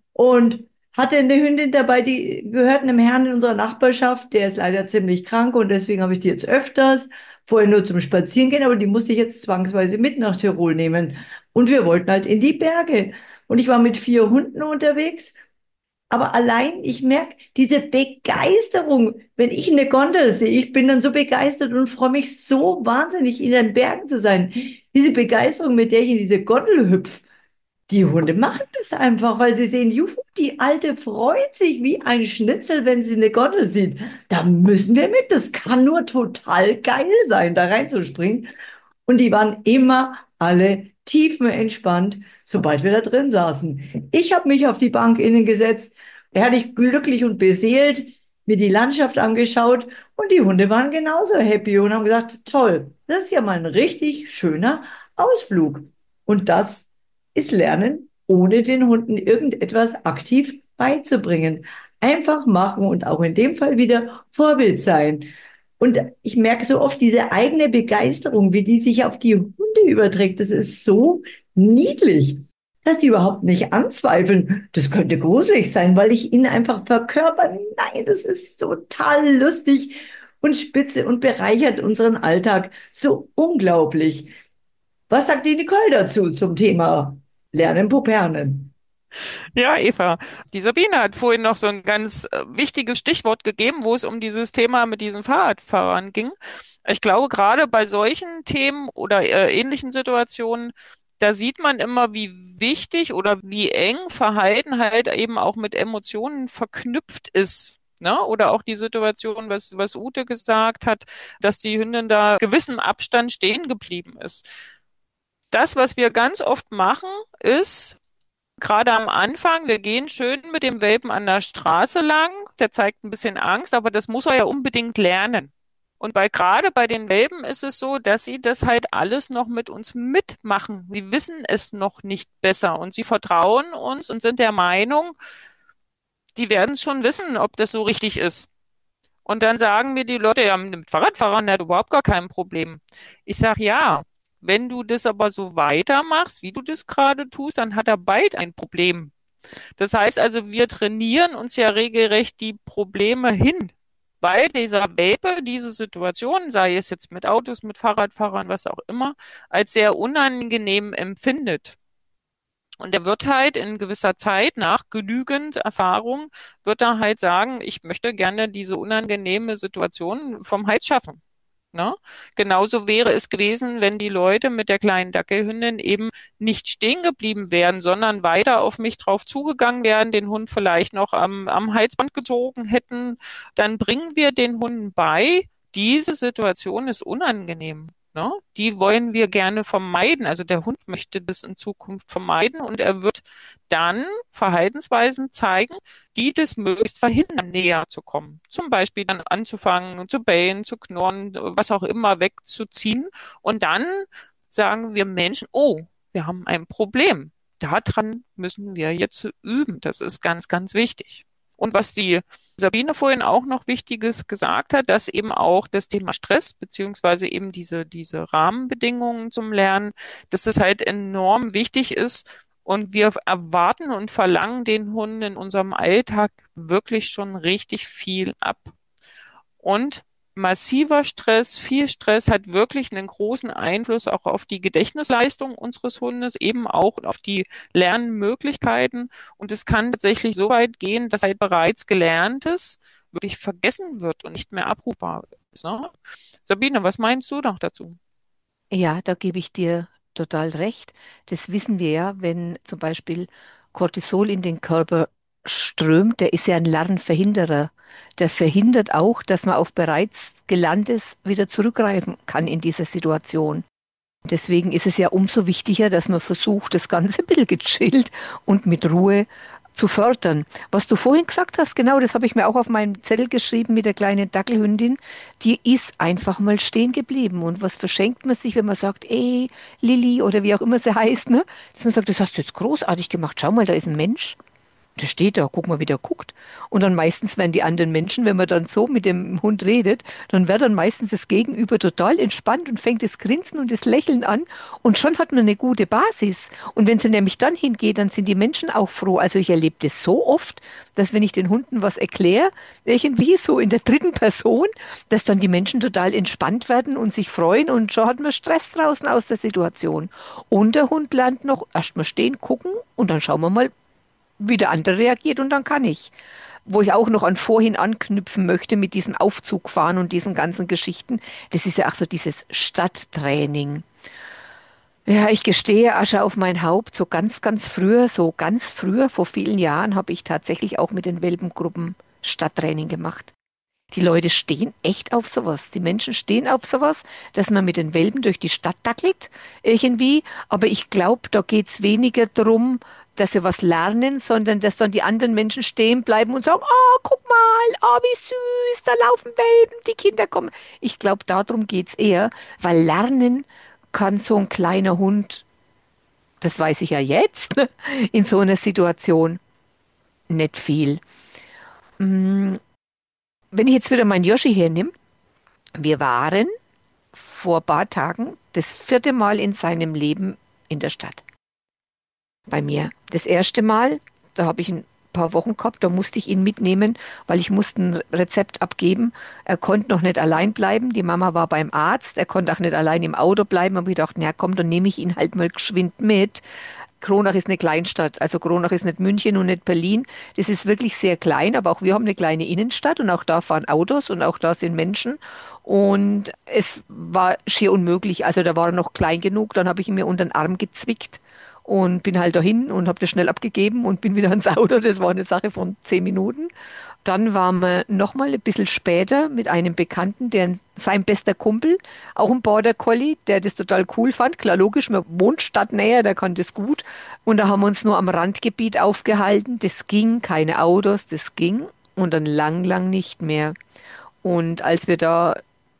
und hatte eine Hündin dabei, die gehört einem Herrn in unserer Nachbarschaft. Der ist leider ziemlich krank und deswegen habe ich die jetzt öfters, vorher nur zum Spazierengehen, aber die musste ich jetzt zwangsweise mit nach Tirol nehmen. Und wir wollten halt in die Berge. Und ich war mit vier Hunden unterwegs. Aber allein, ich merke diese Begeisterung, wenn ich eine Gondel sehe, ich bin dann so begeistert und freue mich so wahnsinnig, in den Bergen zu sein. Diese Begeisterung, mit der ich in diese Gondel hüpfe, die Hunde machen das einfach, weil sie sehen, juhu, die Alte freut sich wie ein Schnitzel, wenn sie eine Gondel sieht. Da müssen wir mit. Das kann nur total geil sein, da reinzuspringen. Und die waren immer alle tiefenentspannt, sobald wir da drin saßen. Ich habe mich auf die Bank innen gesetzt, herrlich glücklich und beseelt, mir die Landschaft angeschaut und die Hunde waren genauso happy und haben gesagt, toll, das ist ja mal ein richtig schöner Ausflug. Und das ist Lernen, ohne den Hunden irgendetwas aktiv beizubringen. Einfach machen und auch in dem Fall wieder Vorbild sein. Und ich merke so oft diese eigene Begeisterung, wie die sich auf die Hunde überträgt. Das ist so niedlich, dass die überhaupt nicht anzweifeln. Das könnte gruselig sein, weil ich ihnen einfach verkörper. Nein, das ist total lustig und spitze und bereichert unseren Alltag so unglaublich. Was sagt die Nicole dazu zum Thema Lernen Pupernen? Ja, Eva, die Sabine hat vorhin noch so ein ganz äh, wichtiges Stichwort gegeben, wo es um dieses Thema mit diesen Fahrradfahrern ging. Ich glaube, gerade bei solchen Themen oder äh, ähnlichen Situationen, da sieht man immer, wie wichtig oder wie eng Verhalten halt eben auch mit Emotionen verknüpft ist. Ne? Oder auch die Situation, was, was Ute gesagt hat, dass die Hündin da gewissem Abstand stehen geblieben ist. Das, was wir ganz oft machen, ist, gerade am Anfang, wir gehen schön mit dem Welpen an der Straße lang. Der zeigt ein bisschen Angst, aber das muss er ja unbedingt lernen. Und bei, gerade bei den Welpen ist es so, dass sie das halt alles noch mit uns mitmachen. Sie wissen es noch nicht besser und sie vertrauen uns und sind der Meinung, die werden es schon wissen, ob das so richtig ist. Und dann sagen mir die Leute, ja, mit dem Fahrradfahrern der hat überhaupt gar kein Problem. Ich sage, ja, wenn du das aber so weitermachst, wie du das gerade tust, dann hat er bald ein Problem. Das heißt also, wir trainieren uns ja regelrecht die Probleme hin, weil dieser Welpe diese Situation, sei es jetzt mit Autos, mit Fahrradfahrern, was auch immer, als sehr unangenehm empfindet. Und er wird halt in gewisser Zeit nach genügend Erfahrung, wird er halt sagen, ich möchte gerne diese unangenehme Situation vom Hals schaffen. Ne? Genauso wäre es gewesen, wenn die Leute mit der kleinen Dackelhündin eben nicht stehen geblieben wären, sondern weiter auf mich drauf zugegangen wären, den Hund vielleicht noch am, am Halsband gezogen hätten. Dann bringen wir den Hunden bei, diese Situation ist unangenehm. Ne? Die wollen wir gerne vermeiden. Also der Hund möchte das in Zukunft vermeiden und er wird dann Verhaltensweisen zeigen, die das möglichst verhindern, näher zu kommen. Zum Beispiel dann anzufangen, zu bellen, zu knurren, was auch immer wegzuziehen. Und dann sagen wir Menschen, oh, wir haben ein Problem. Daran müssen wir jetzt üben. Das ist ganz, ganz wichtig. Und was die Sabine vorhin auch noch Wichtiges gesagt hat, dass eben auch das Thema Stress beziehungsweise eben diese, diese Rahmenbedingungen zum Lernen, dass das halt enorm wichtig ist. Und wir erwarten und verlangen den Hunden in unserem Alltag wirklich schon richtig viel ab. Und massiver Stress, viel Stress hat wirklich einen großen Einfluss auch auf die Gedächtnisleistung unseres Hundes, eben auch auf die Lernmöglichkeiten. Und es kann tatsächlich so weit gehen, dass halt bereits Gelerntes wirklich vergessen wird und nicht mehr abrufbar ist. Ne? Sabine, was meinst du noch dazu? Ja, da gebe ich dir total recht. Das wissen wir ja, wenn zum Beispiel Cortisol in den Körper strömt, der ist ja ein Lernverhinderer. Der verhindert auch, dass man auf bereits Gelerntes wieder zurückgreifen kann in dieser Situation. Deswegen ist es ja umso wichtiger, dass man versucht, das Ganze ein bisschen gechillt und mit Ruhe zu fördern. Was du vorhin gesagt hast, genau, das habe ich mir auch auf meinem Zettel geschrieben mit der kleinen Dackelhündin, die ist einfach mal stehen geblieben. Und was verschenkt man sich, wenn man sagt, ey, Lilli oder wie auch immer sie heißt, ne? Dass man sagt, das hast du jetzt großartig gemacht, schau mal, da ist ein Mensch. Der steht da, guck mal, wie der guckt. Und dann meistens werden die anderen Menschen, wenn man dann so mit dem Hund redet, dann wird dann meistens das Gegenüber total entspannt und fängt das Grinsen und das Lächeln an. Und schon hat man eine gute Basis. Und wenn sie nämlich dann hingeht, dann sind die Menschen auch froh. Also ich erlebe das so oft, dass wenn ich den Hunden was erkläre, irgendwie so in der dritten Person, dass dann die Menschen total entspannt werden und sich freuen. Und schon hat man Stress draußen aus der Situation. Und der Hund lernt noch erst mal stehen, gucken und dann schauen wir mal, wie der andere reagiert und dann kann ich. Wo ich auch noch an vorhin anknüpfen möchte mit diesem Aufzugfahren und diesen ganzen Geschichten, das ist ja auch so dieses Stadttraining. Ja, ich gestehe, Asche auf mein Haupt, so ganz, ganz früher, so ganz früher, vor vielen Jahren, habe ich tatsächlich auch mit den Welpengruppen Stadttraining gemacht. Die Leute stehen echt auf sowas. Die Menschen stehen auf sowas, dass man mit den Welpen durch die Stadt dackelt, irgendwie. Aber ich glaube, da geht es weniger darum, dass sie was lernen, sondern dass dann die anderen Menschen stehen bleiben und sagen, oh, guck mal, oh, wie süß, da laufen Welpen, die Kinder kommen. Ich glaube, darum geht es eher, weil lernen kann so ein kleiner Hund, das weiß ich ja jetzt, in so einer Situation nicht viel. Mm, Wenn ich jetzt wieder meinen Yoshi hernehme, wir waren vor ein paar Tagen das vierte Mal in seinem Leben in der Stadt. Bei mir. Das erste Mal, da habe ich ein paar Wochen gehabt, da musste ich ihn mitnehmen, weil ich musste ein Rezept abgeben. Er konnte noch nicht allein bleiben. Die Mama war beim Arzt. Er konnte auch nicht allein im Auto bleiben. Aber ich dachte, na komm, dann nehme ich ihn halt mal geschwind mit. Kronach ist eine Kleinstadt, also Kronach ist nicht München und nicht Berlin. Das ist wirklich sehr klein, aber auch wir haben eine kleine Innenstadt und auch da fahren Autos und auch da sind Menschen. Und es war schier unmöglich. Also da war er noch klein genug, dann habe ich ihn mir unter den Arm gezwickt und bin halt dahin und habe das schnell abgegeben und bin wieder ans Auto. Das war eine Sache von zehn Minuten. Dann waren wir nochmal ein bisschen später mit einem Bekannten, der sein bester Kumpel, auch ein Border Collie, der das total cool fand. Klar, logisch, man wohnt stadtnäher, der kann das gut. Und da haben wir uns nur am Randgebiet aufgehalten. Das ging, keine Autos, das ging. Und dann lang, lang nicht mehr. Und als wir da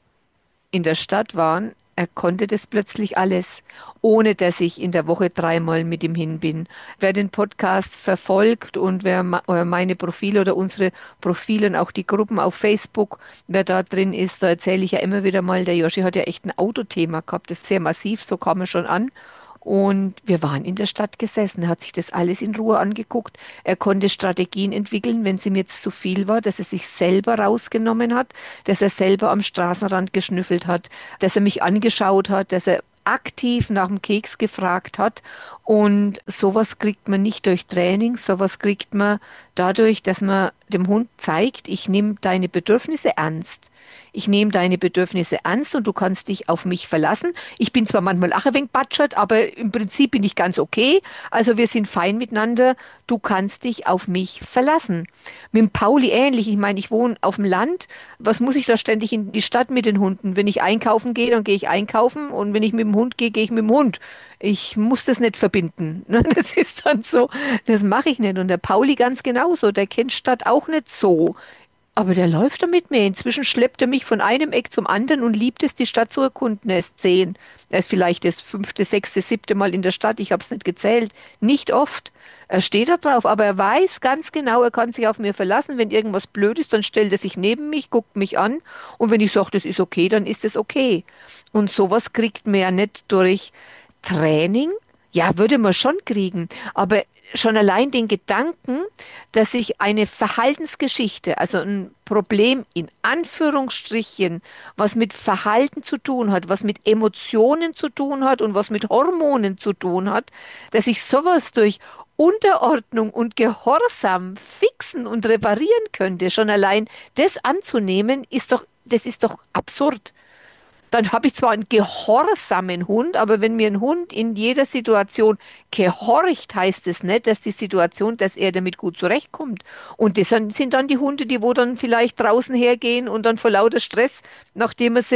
in der Stadt waren, er konnte das plötzlich alles, ohne dass ich in der Woche dreimal mit ihm hin bin. Wer den Podcast verfolgt und wer meine Profile oder unsere Profile und auch die Gruppen auf Facebook, wer da drin ist, da erzähle ich ja immer wieder mal, der Yoshi hat ja echt ein Autothema gehabt, das ist sehr massiv, so kam er schon an. Und wir waren in der Stadt gesessen, er hat sich das alles in Ruhe angeguckt. Er konnte Strategien entwickeln, wenn es ihm jetzt zu viel war, dass er sich selber rausgenommen hat, dass er selber am Straßenrand geschnüffelt hat, dass er mich angeschaut hat, dass er aktiv nach dem Keks gefragt hat. Und sowas kriegt man nicht durch Training, sowas kriegt man dadurch, dass man dem Hund zeigt, ich nehme deine Bedürfnisse ernst. Ich nehme deine Bedürfnisse ernst und du kannst dich auf mich verlassen. Ich bin zwar manchmal auch ein wenig batschert, aber im Prinzip bin ich ganz okay. Also wir sind fein miteinander. Du kannst dich auf mich verlassen. Mit dem Pauli ähnlich. Ich meine, ich wohne auf dem Land. Was muss ich da ständig in die Stadt mit den Hunden? Wenn ich einkaufen gehe, dann gehe ich einkaufen. Und wenn ich mit dem Hund gehe, gehe ich mit dem Hund. Ich muss das nicht verbinden. Das ist dann so, das mache ich nicht. Und der Pauli ganz genauso. Der kennt Stadt auch nicht so. Aber der läuft da mit mir. Inzwischen schleppt er mich von einem Eck zum anderen und liebt es, die Stadt zu erkunden. Er ist zehn. Er ist vielleicht das fünfte, sechste, siebte Mal in der Stadt. Ich habe es nicht gezählt. Nicht oft. Er steht da drauf, aber er weiß ganz genau, er kann sich auf mir verlassen. Wenn irgendwas blöd ist, dann stellt er sich neben mich, guckt mich an. Und wenn ich sage, das ist okay, dann ist es okay. Und sowas kriegt man ja nicht durch Training. Ja, würde man schon kriegen. Aber schon allein den Gedanken, dass ich eine Verhaltensgeschichte, also ein Problem in Anführungsstrichen, was mit Verhalten zu tun hat, was mit Emotionen zu tun hat und was mit Hormonen zu tun hat, dass ich sowas durch Unterordnung und Gehorsam fixen und reparieren könnte. Schon allein das anzunehmen, ist doch, das ist doch absurd. Dann habe ich zwar einen gehorsamen Hund, aber wenn mir ein Hund in jeder Situation gehorcht, heißt es nicht, dass die Situation, dass er damit gut zurechtkommt. Und das sind dann die Hunde, die wo dann vielleicht draußen hergehen und dann vor lauter Stress, nachdem er sie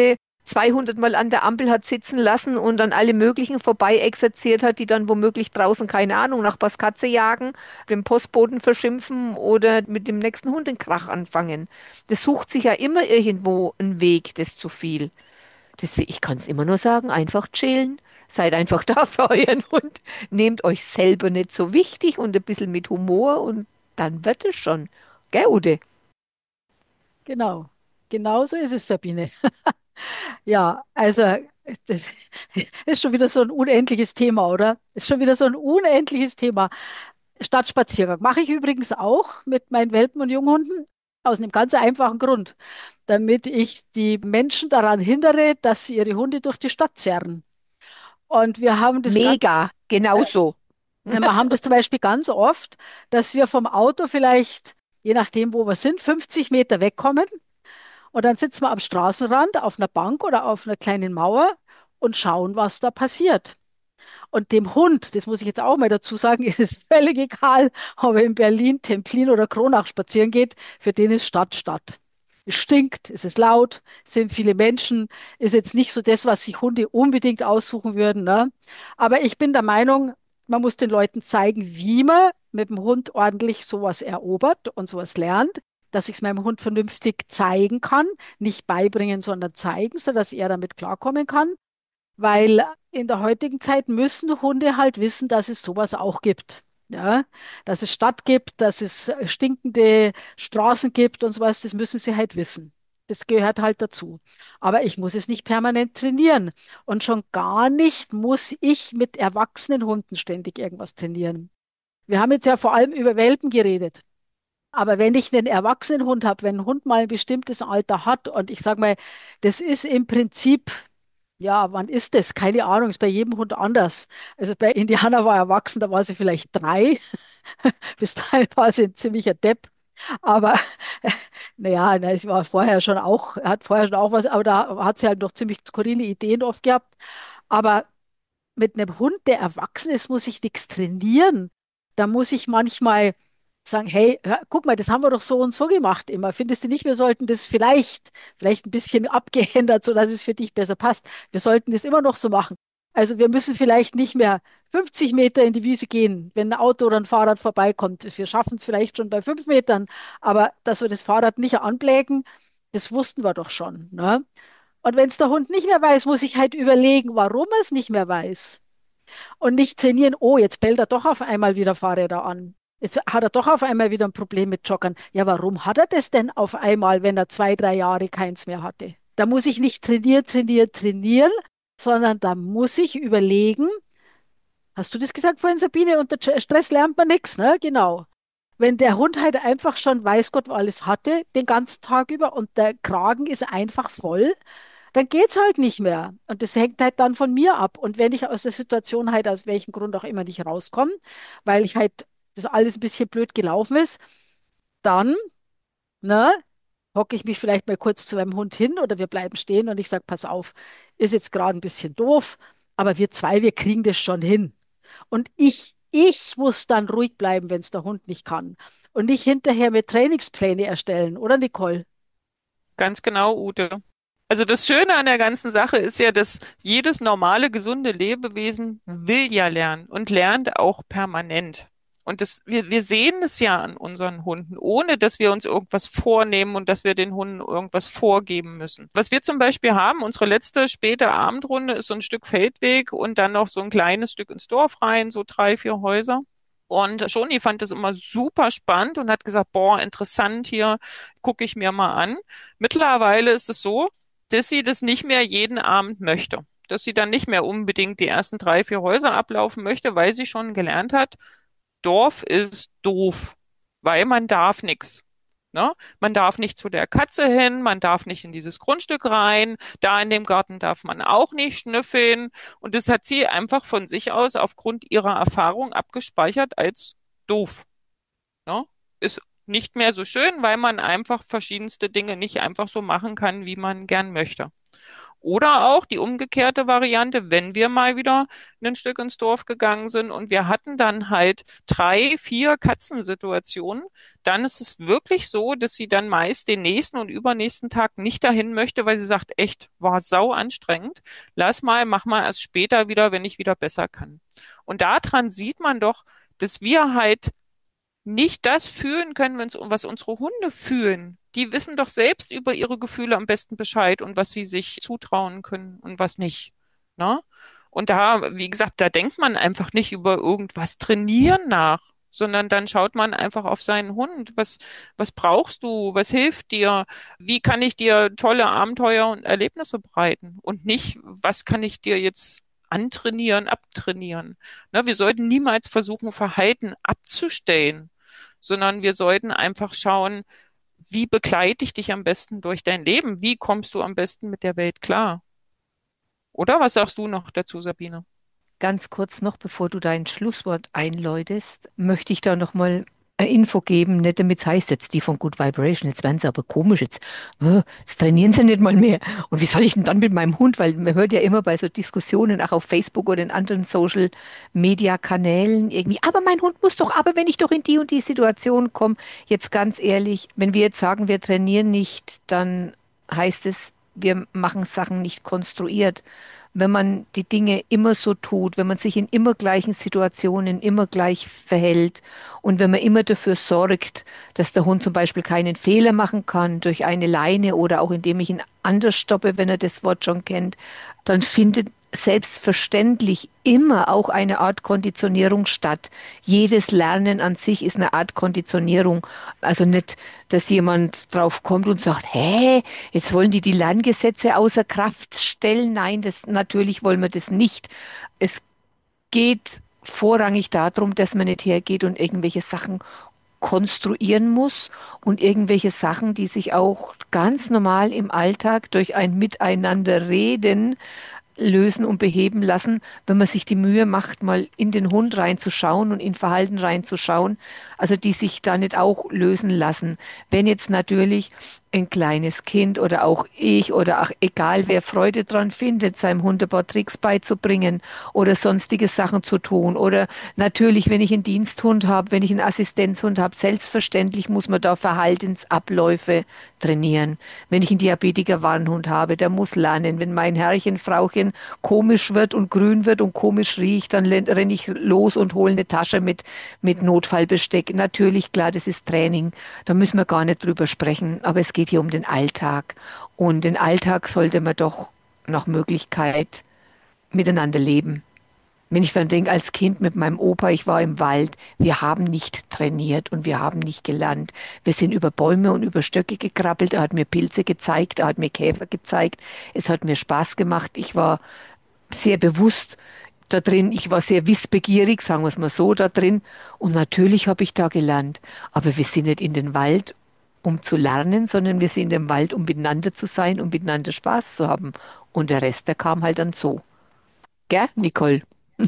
zweihundert Mal an der Ampel hat sitzen lassen und dann alle möglichen vorbei exerziert hat, die dann womöglich draußen, keine Ahnung, Nachbars Katze jagen, den Postboten verschimpfen oder mit dem nächsten Hund den Krach anfangen. Das sucht sich ja immer irgendwo einen Weg, das ist zu viel. Deswegen, ich kann es immer nur sagen, einfach chillen. Seid einfach da für euren Hund. Nehmt euch selber nicht so wichtig und ein bisschen mit Humor und dann wird es schon. Gell, Ute? Genau. Genau so ist es, Sabine. Ja, also das ist schon wieder so ein unendliches Thema, oder? Ist schon wieder so ein unendliches Thema. Stadtspaziergang mache ich übrigens auch mit meinen Welpen und Junghunden aus einem ganz einfachen Grund, damit ich die Menschen daran hindere, dass sie ihre Hunde durch die Stadt zerren. Und wir haben das ganz, Mega, genauso. ja, wir haben das zum Beispiel ganz oft, dass wir vom Auto vielleicht, je nachdem, wo wir sind, fünfzig Meter wegkommen und dann sitzen wir am Straßenrand auf einer Bank oder auf einer kleinen Mauer und schauen, was da passiert. Und dem Hund, das muss ich jetzt auch mal dazu sagen, ist es völlig egal, ob er in Berlin, Templin oder Kronach spazieren geht, für den ist Stadt Stadt. Es stinkt, es ist laut, es sind viele Menschen, ist jetzt nicht so das, was sich Hunde unbedingt aussuchen würden, ne? Aber ich bin der Meinung, man muss den Leuten zeigen, wie man mit dem Hund ordentlich sowas erobert und sowas lernt, dass ich es meinem Hund vernünftig zeigen kann, nicht beibringen, sondern zeigen, sodass er damit klarkommen kann. Weil in der heutigen Zeit müssen Hunde halt wissen, dass es sowas auch gibt. Ja, dass es Stadt gibt, dass es äh, stinkende Straßen gibt und sowas, das müssen sie halt wissen. Das gehört halt dazu. Aber ich muss es nicht permanent trainieren. Und schon gar nicht muss ich mit erwachsenen Hunden ständig irgendwas trainieren. Wir haben jetzt ja vor allem über Welpen geredet. Aber wenn ich einen erwachsenen Hund habe, wenn ein Hund mal ein bestimmtes Alter hat und ich sage mal, das ist im Prinzip ja, wann ist das? Keine Ahnung, ist bei jedem Hund anders. Also bei Indianer war er erwachsen, da war sie vielleicht drei. Bis dahin war sie ein ziemlicher Depp. Aber naja, na, sie war vorher schon auch, er hat vorher schon auch was, aber da hat sie halt noch ziemlich skurrile Ideen oft gehabt. Aber mit einem Hund, der erwachsen ist, muss ich nichts trainieren. Da muss ich manchmal sagen, hey, hör, guck mal, das haben wir doch so und so gemacht immer. Findest du nicht, wir sollten das vielleicht, vielleicht ein bisschen abgeändert, sodass es für dich besser passt. Wir sollten das immer noch so machen. Also wir müssen vielleicht nicht mehr fünfzig Meter in die Wiese gehen, wenn ein Auto oder ein Fahrrad vorbeikommt. Wir schaffen es vielleicht schon bei fünf Metern, aber dass wir das Fahrrad nicht anblägen, das wussten wir doch schon, ne? Und wenn es der Hund nicht mehr weiß, muss ich halt überlegen, warum er es nicht mehr weiß. Und nicht trainieren, oh, jetzt bellt er doch auf einmal wieder Fahrräder an. Jetzt hat er doch auf einmal wieder ein Problem mit Joggern. Ja, warum hat er das denn auf einmal, wenn er zwei, drei Jahre keins mehr hatte? Da muss ich nicht trainieren, trainieren, trainieren, sondern da muss ich überlegen, hast du das gesagt vorhin, Sabine? Unter Ch- Stress lernt man nichts, ne? Genau. Wenn der Hund halt einfach schon weiß Gott, wo alles hatte, den ganzen Tag über und der Kragen ist einfach voll, dann geht's halt nicht mehr. Und das hängt halt dann von mir ab. Und wenn ich aus der Situation halt aus welchem Grund auch immer nicht rauskomme, weil ich halt das alles ein bisschen blöd gelaufen ist, dann, ne, hocke ich mich vielleicht mal kurz zu meinem Hund hin oder wir bleiben stehen und ich sage, pass auf, ist jetzt gerade ein bisschen doof, aber wir zwei, wir kriegen das schon hin. Und ich, ich muss dann ruhig bleiben, wenn es der Hund nicht kann. Und nicht hinterher mit Trainingspläne erstellen, oder Nicole? Ganz genau, Ute. Also das Schöne an der ganzen Sache ist ja, dass jedes normale, gesunde Lebewesen will ja lernen und lernt auch permanent. Und das, wir, wir sehen es ja an unseren Hunden, ohne dass wir uns irgendwas vornehmen und dass wir den Hunden irgendwas vorgeben müssen. Was wir zum Beispiel haben, unsere letzte späte Abendrunde ist so ein Stück Feldweg und dann noch so ein kleines Stück ins Dorf rein, so drei, vier Häuser. Und Shoni fand das immer super spannend und hat gesagt, boah, interessant hier, gucke ich mir mal an. Mittlerweile ist es so, dass sie das nicht mehr jeden Abend möchte. Dass sie dann nicht mehr unbedingt die ersten drei, vier Häuser ablaufen möchte, weil sie schon gelernt hat, Dorf ist doof, weil man darf nichts. Ne? Man darf nicht zu der Katze hin, man darf nicht in dieses Grundstück rein, da in dem Garten darf man auch nicht schnüffeln. Und das hat sie einfach von sich aus aufgrund ihrer Erfahrung abgespeichert als doof. Ne? Ist nicht mehr so schön, weil man einfach verschiedenste Dinge nicht einfach so machen kann, wie man gern möchte. Oder auch die umgekehrte Variante, wenn wir mal wieder ein Stück ins Dorf gegangen sind und wir hatten dann halt drei, vier Katzensituationen, dann ist es wirklich so, dass sie dann meist den nächsten und übernächsten Tag nicht dahin möchte, weil sie sagt, echt, war sau anstrengend. Lass mal, mach mal erst später wieder, wenn ich wieder besser kann. Und daran sieht man doch, dass wir halt nicht das fühlen können, wenn's, was unsere Hunde fühlen. Die wissen doch selbst über ihre Gefühle am besten Bescheid und was sie sich zutrauen können und was nicht. Ne? Und da, wie gesagt, da denkt man einfach nicht über irgendwas trainieren nach, sondern dann schaut man einfach auf seinen Hund. Was, was brauchst du? Was hilft dir? Wie kann ich dir tolle Abenteuer und Erlebnisse bereiten? Und nicht, was kann ich dir jetzt antrainieren, abtrainieren? Ne, wir sollten niemals versuchen, Verhalten abzustellen, sondern wir sollten einfach schauen, wie begleite ich dich am besten durch dein Leben? Wie kommst du am besten mit der Welt klar? Oder was sagst du noch dazu, Sabine? Ganz kurz noch, bevor du dein Schlusswort einläutest, möchte ich da noch mal eine Info geben, nicht damit es heißt jetzt die von Good Vibration, jetzt werden sie aber komisch, jetzt, äh, jetzt trainieren sie nicht mal mehr. Und wie soll ich denn dann mit meinem Hund, weil man hört ja immer bei so Diskussionen, auch auf Facebook oder in anderen Social-Media-Kanälen irgendwie, aber mein Hund muss doch, aber wenn ich doch in die und die Situation komme, jetzt ganz ehrlich, wenn wir jetzt sagen, wir trainieren nicht, dann heißt es, wir machen Sachen nicht konstruiert. Wenn man die Dinge immer so tut, wenn man sich in immer gleichen Situationen immer gleich verhält und wenn man immer dafür sorgt, dass der Hund zum Beispiel keinen Fehler machen kann durch eine Leine oder auch indem ich ihn anders stoppe, wenn er das Wort schon kennt, dann findet selbstverständlich immer auch eine Art Konditionierung statt. Jedes Lernen an sich ist eine Art Konditionierung. Also nicht, dass jemand drauf kommt und sagt, hä, jetzt wollen die die Lerngesetze außer Kraft stellen. Nein, das, natürlich wollen wir das nicht. Es geht vorrangig darum, dass man nicht hergeht und irgendwelche Sachen konstruieren muss und irgendwelche Sachen, die sich auch ganz normal im Alltag durch ein Miteinanderreden lösen und beheben lassen, wenn man sich die Mühe macht, mal in den Hund reinzuschauen und in Verhalten reinzuschauen, also die sich da nicht auch lösen lassen. Wenn jetzt natürlich ein kleines Kind oder auch ich oder auch egal wer Freude dran findet, seinem Hund ein paar Tricks beizubringen oder sonstige Sachen zu tun oder natürlich, wenn ich einen Diensthund habe, wenn ich einen Assistenzhund habe, selbstverständlich muss man da Verhaltensabläufe trainieren. Wenn ich einen Diabetiker-Warnhund habe, der muss lernen. Wenn mein Herrchen, Frauchen komisch wird und grün wird und komisch riecht, dann renne ich los und hole eine Tasche mit, mit Notfallbesteck. Natürlich, klar, das ist Training. Da müssen wir gar nicht drüber sprechen. Aber es geht hier um den Alltag. Und den Alltag sollte man doch nach Möglichkeit miteinander leben. Wenn ich dann denke, als Kind mit meinem Opa, ich war im Wald, wir haben nicht trainiert und wir haben nicht gelernt. Wir sind über Bäume und über Stöcke gekrabbelt, er hat mir Pilze gezeigt, er hat mir Käfer gezeigt, es hat mir Spaß gemacht, ich war sehr bewusst da drin, ich war sehr wissbegierig, sagen wir es mal so, da drin und natürlich habe ich da gelernt. Aber wir sind nicht in den Wald, um zu lernen, sondern wir sind im Wald, um miteinander zu sein, um miteinander Spaß zu haben. Und der Rest, der kam halt dann so. Gell, Nicole?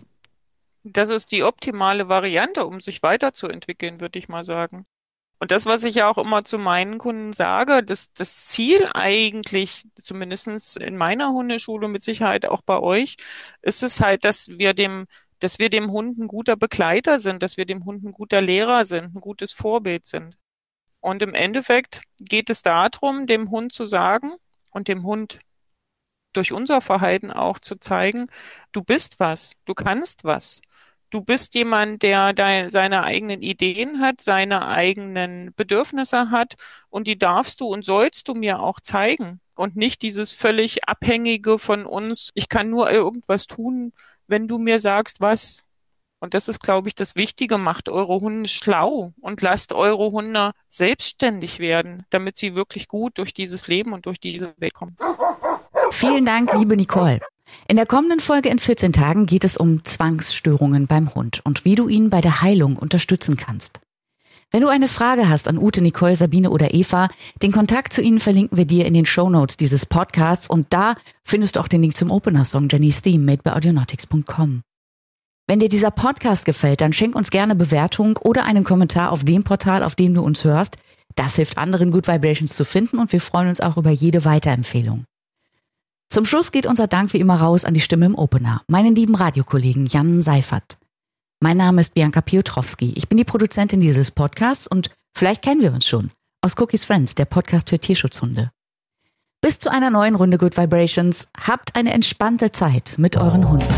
Das ist die optimale Variante, um sich weiterzuentwickeln, würde ich mal sagen. Und das, was ich ja auch immer zu meinen Kunden sage, das, das Ziel eigentlich, zumindest in meiner Hundeschule, mit Sicherheit auch bei euch, ist es halt, dass wir dem, dass wir dem Hund ein guter Begleiter sind, dass wir dem Hund ein guter Lehrer sind, ein gutes Vorbild sind. Und im Endeffekt geht es darum, dem Hund zu sagen und dem Hund durch unser Verhalten auch zu zeigen, du bist was, du kannst was. Du bist jemand, der dein, seine eigenen Ideen hat, seine eigenen Bedürfnisse hat und die darfst du und sollst du mir auch zeigen und nicht dieses völlig Abhängige von uns, ich kann nur irgendwas tun, wenn du mir sagst, was. Und das ist, glaube ich, das Wichtige, macht eure Hunde schlau und lasst eure Hunde selbstständig werden, damit sie wirklich gut durch dieses Leben und durch diese Welt kommen. Vielen Dank, liebe Nicole. In der kommenden Folge in vierzehn Tagen geht es um Zwangsstörungen beim Hund und wie du ihn bei der Heilung unterstützen kannst. Wenn du eine Frage hast an Ute, Nicole, Sabine oder Eva, den Kontakt zu ihnen verlinken wir dir in den Shownotes dieses Podcasts und da findest du auch den Link zum Opener-Song Jenny's Theme made by audionautics punkt com. Wenn dir dieser Podcast gefällt, dann schenk uns gerne Bewertung oder einen Kommentar auf dem Portal, auf dem du uns hörst. Das hilft anderen, Good Vibrations zu finden und wir freuen uns auch über jede Weiterempfehlung. Zum Schluss geht unser Dank wie immer raus an die Stimme im Opener, meinen lieben Radiokollegen Jan Seifert. Mein Name ist Bianca Piotrowski. Ich bin die Produzentin dieses Podcasts und vielleicht kennen wir uns schon aus Cookies Friends, der Podcast für Tierschutzhunde. Bis zu einer neuen Runde Good Vibrations. Habt eine entspannte Zeit mit euren Hunden.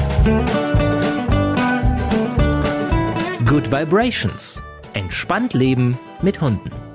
Good Vibrations. Entspannt leben mit Hunden.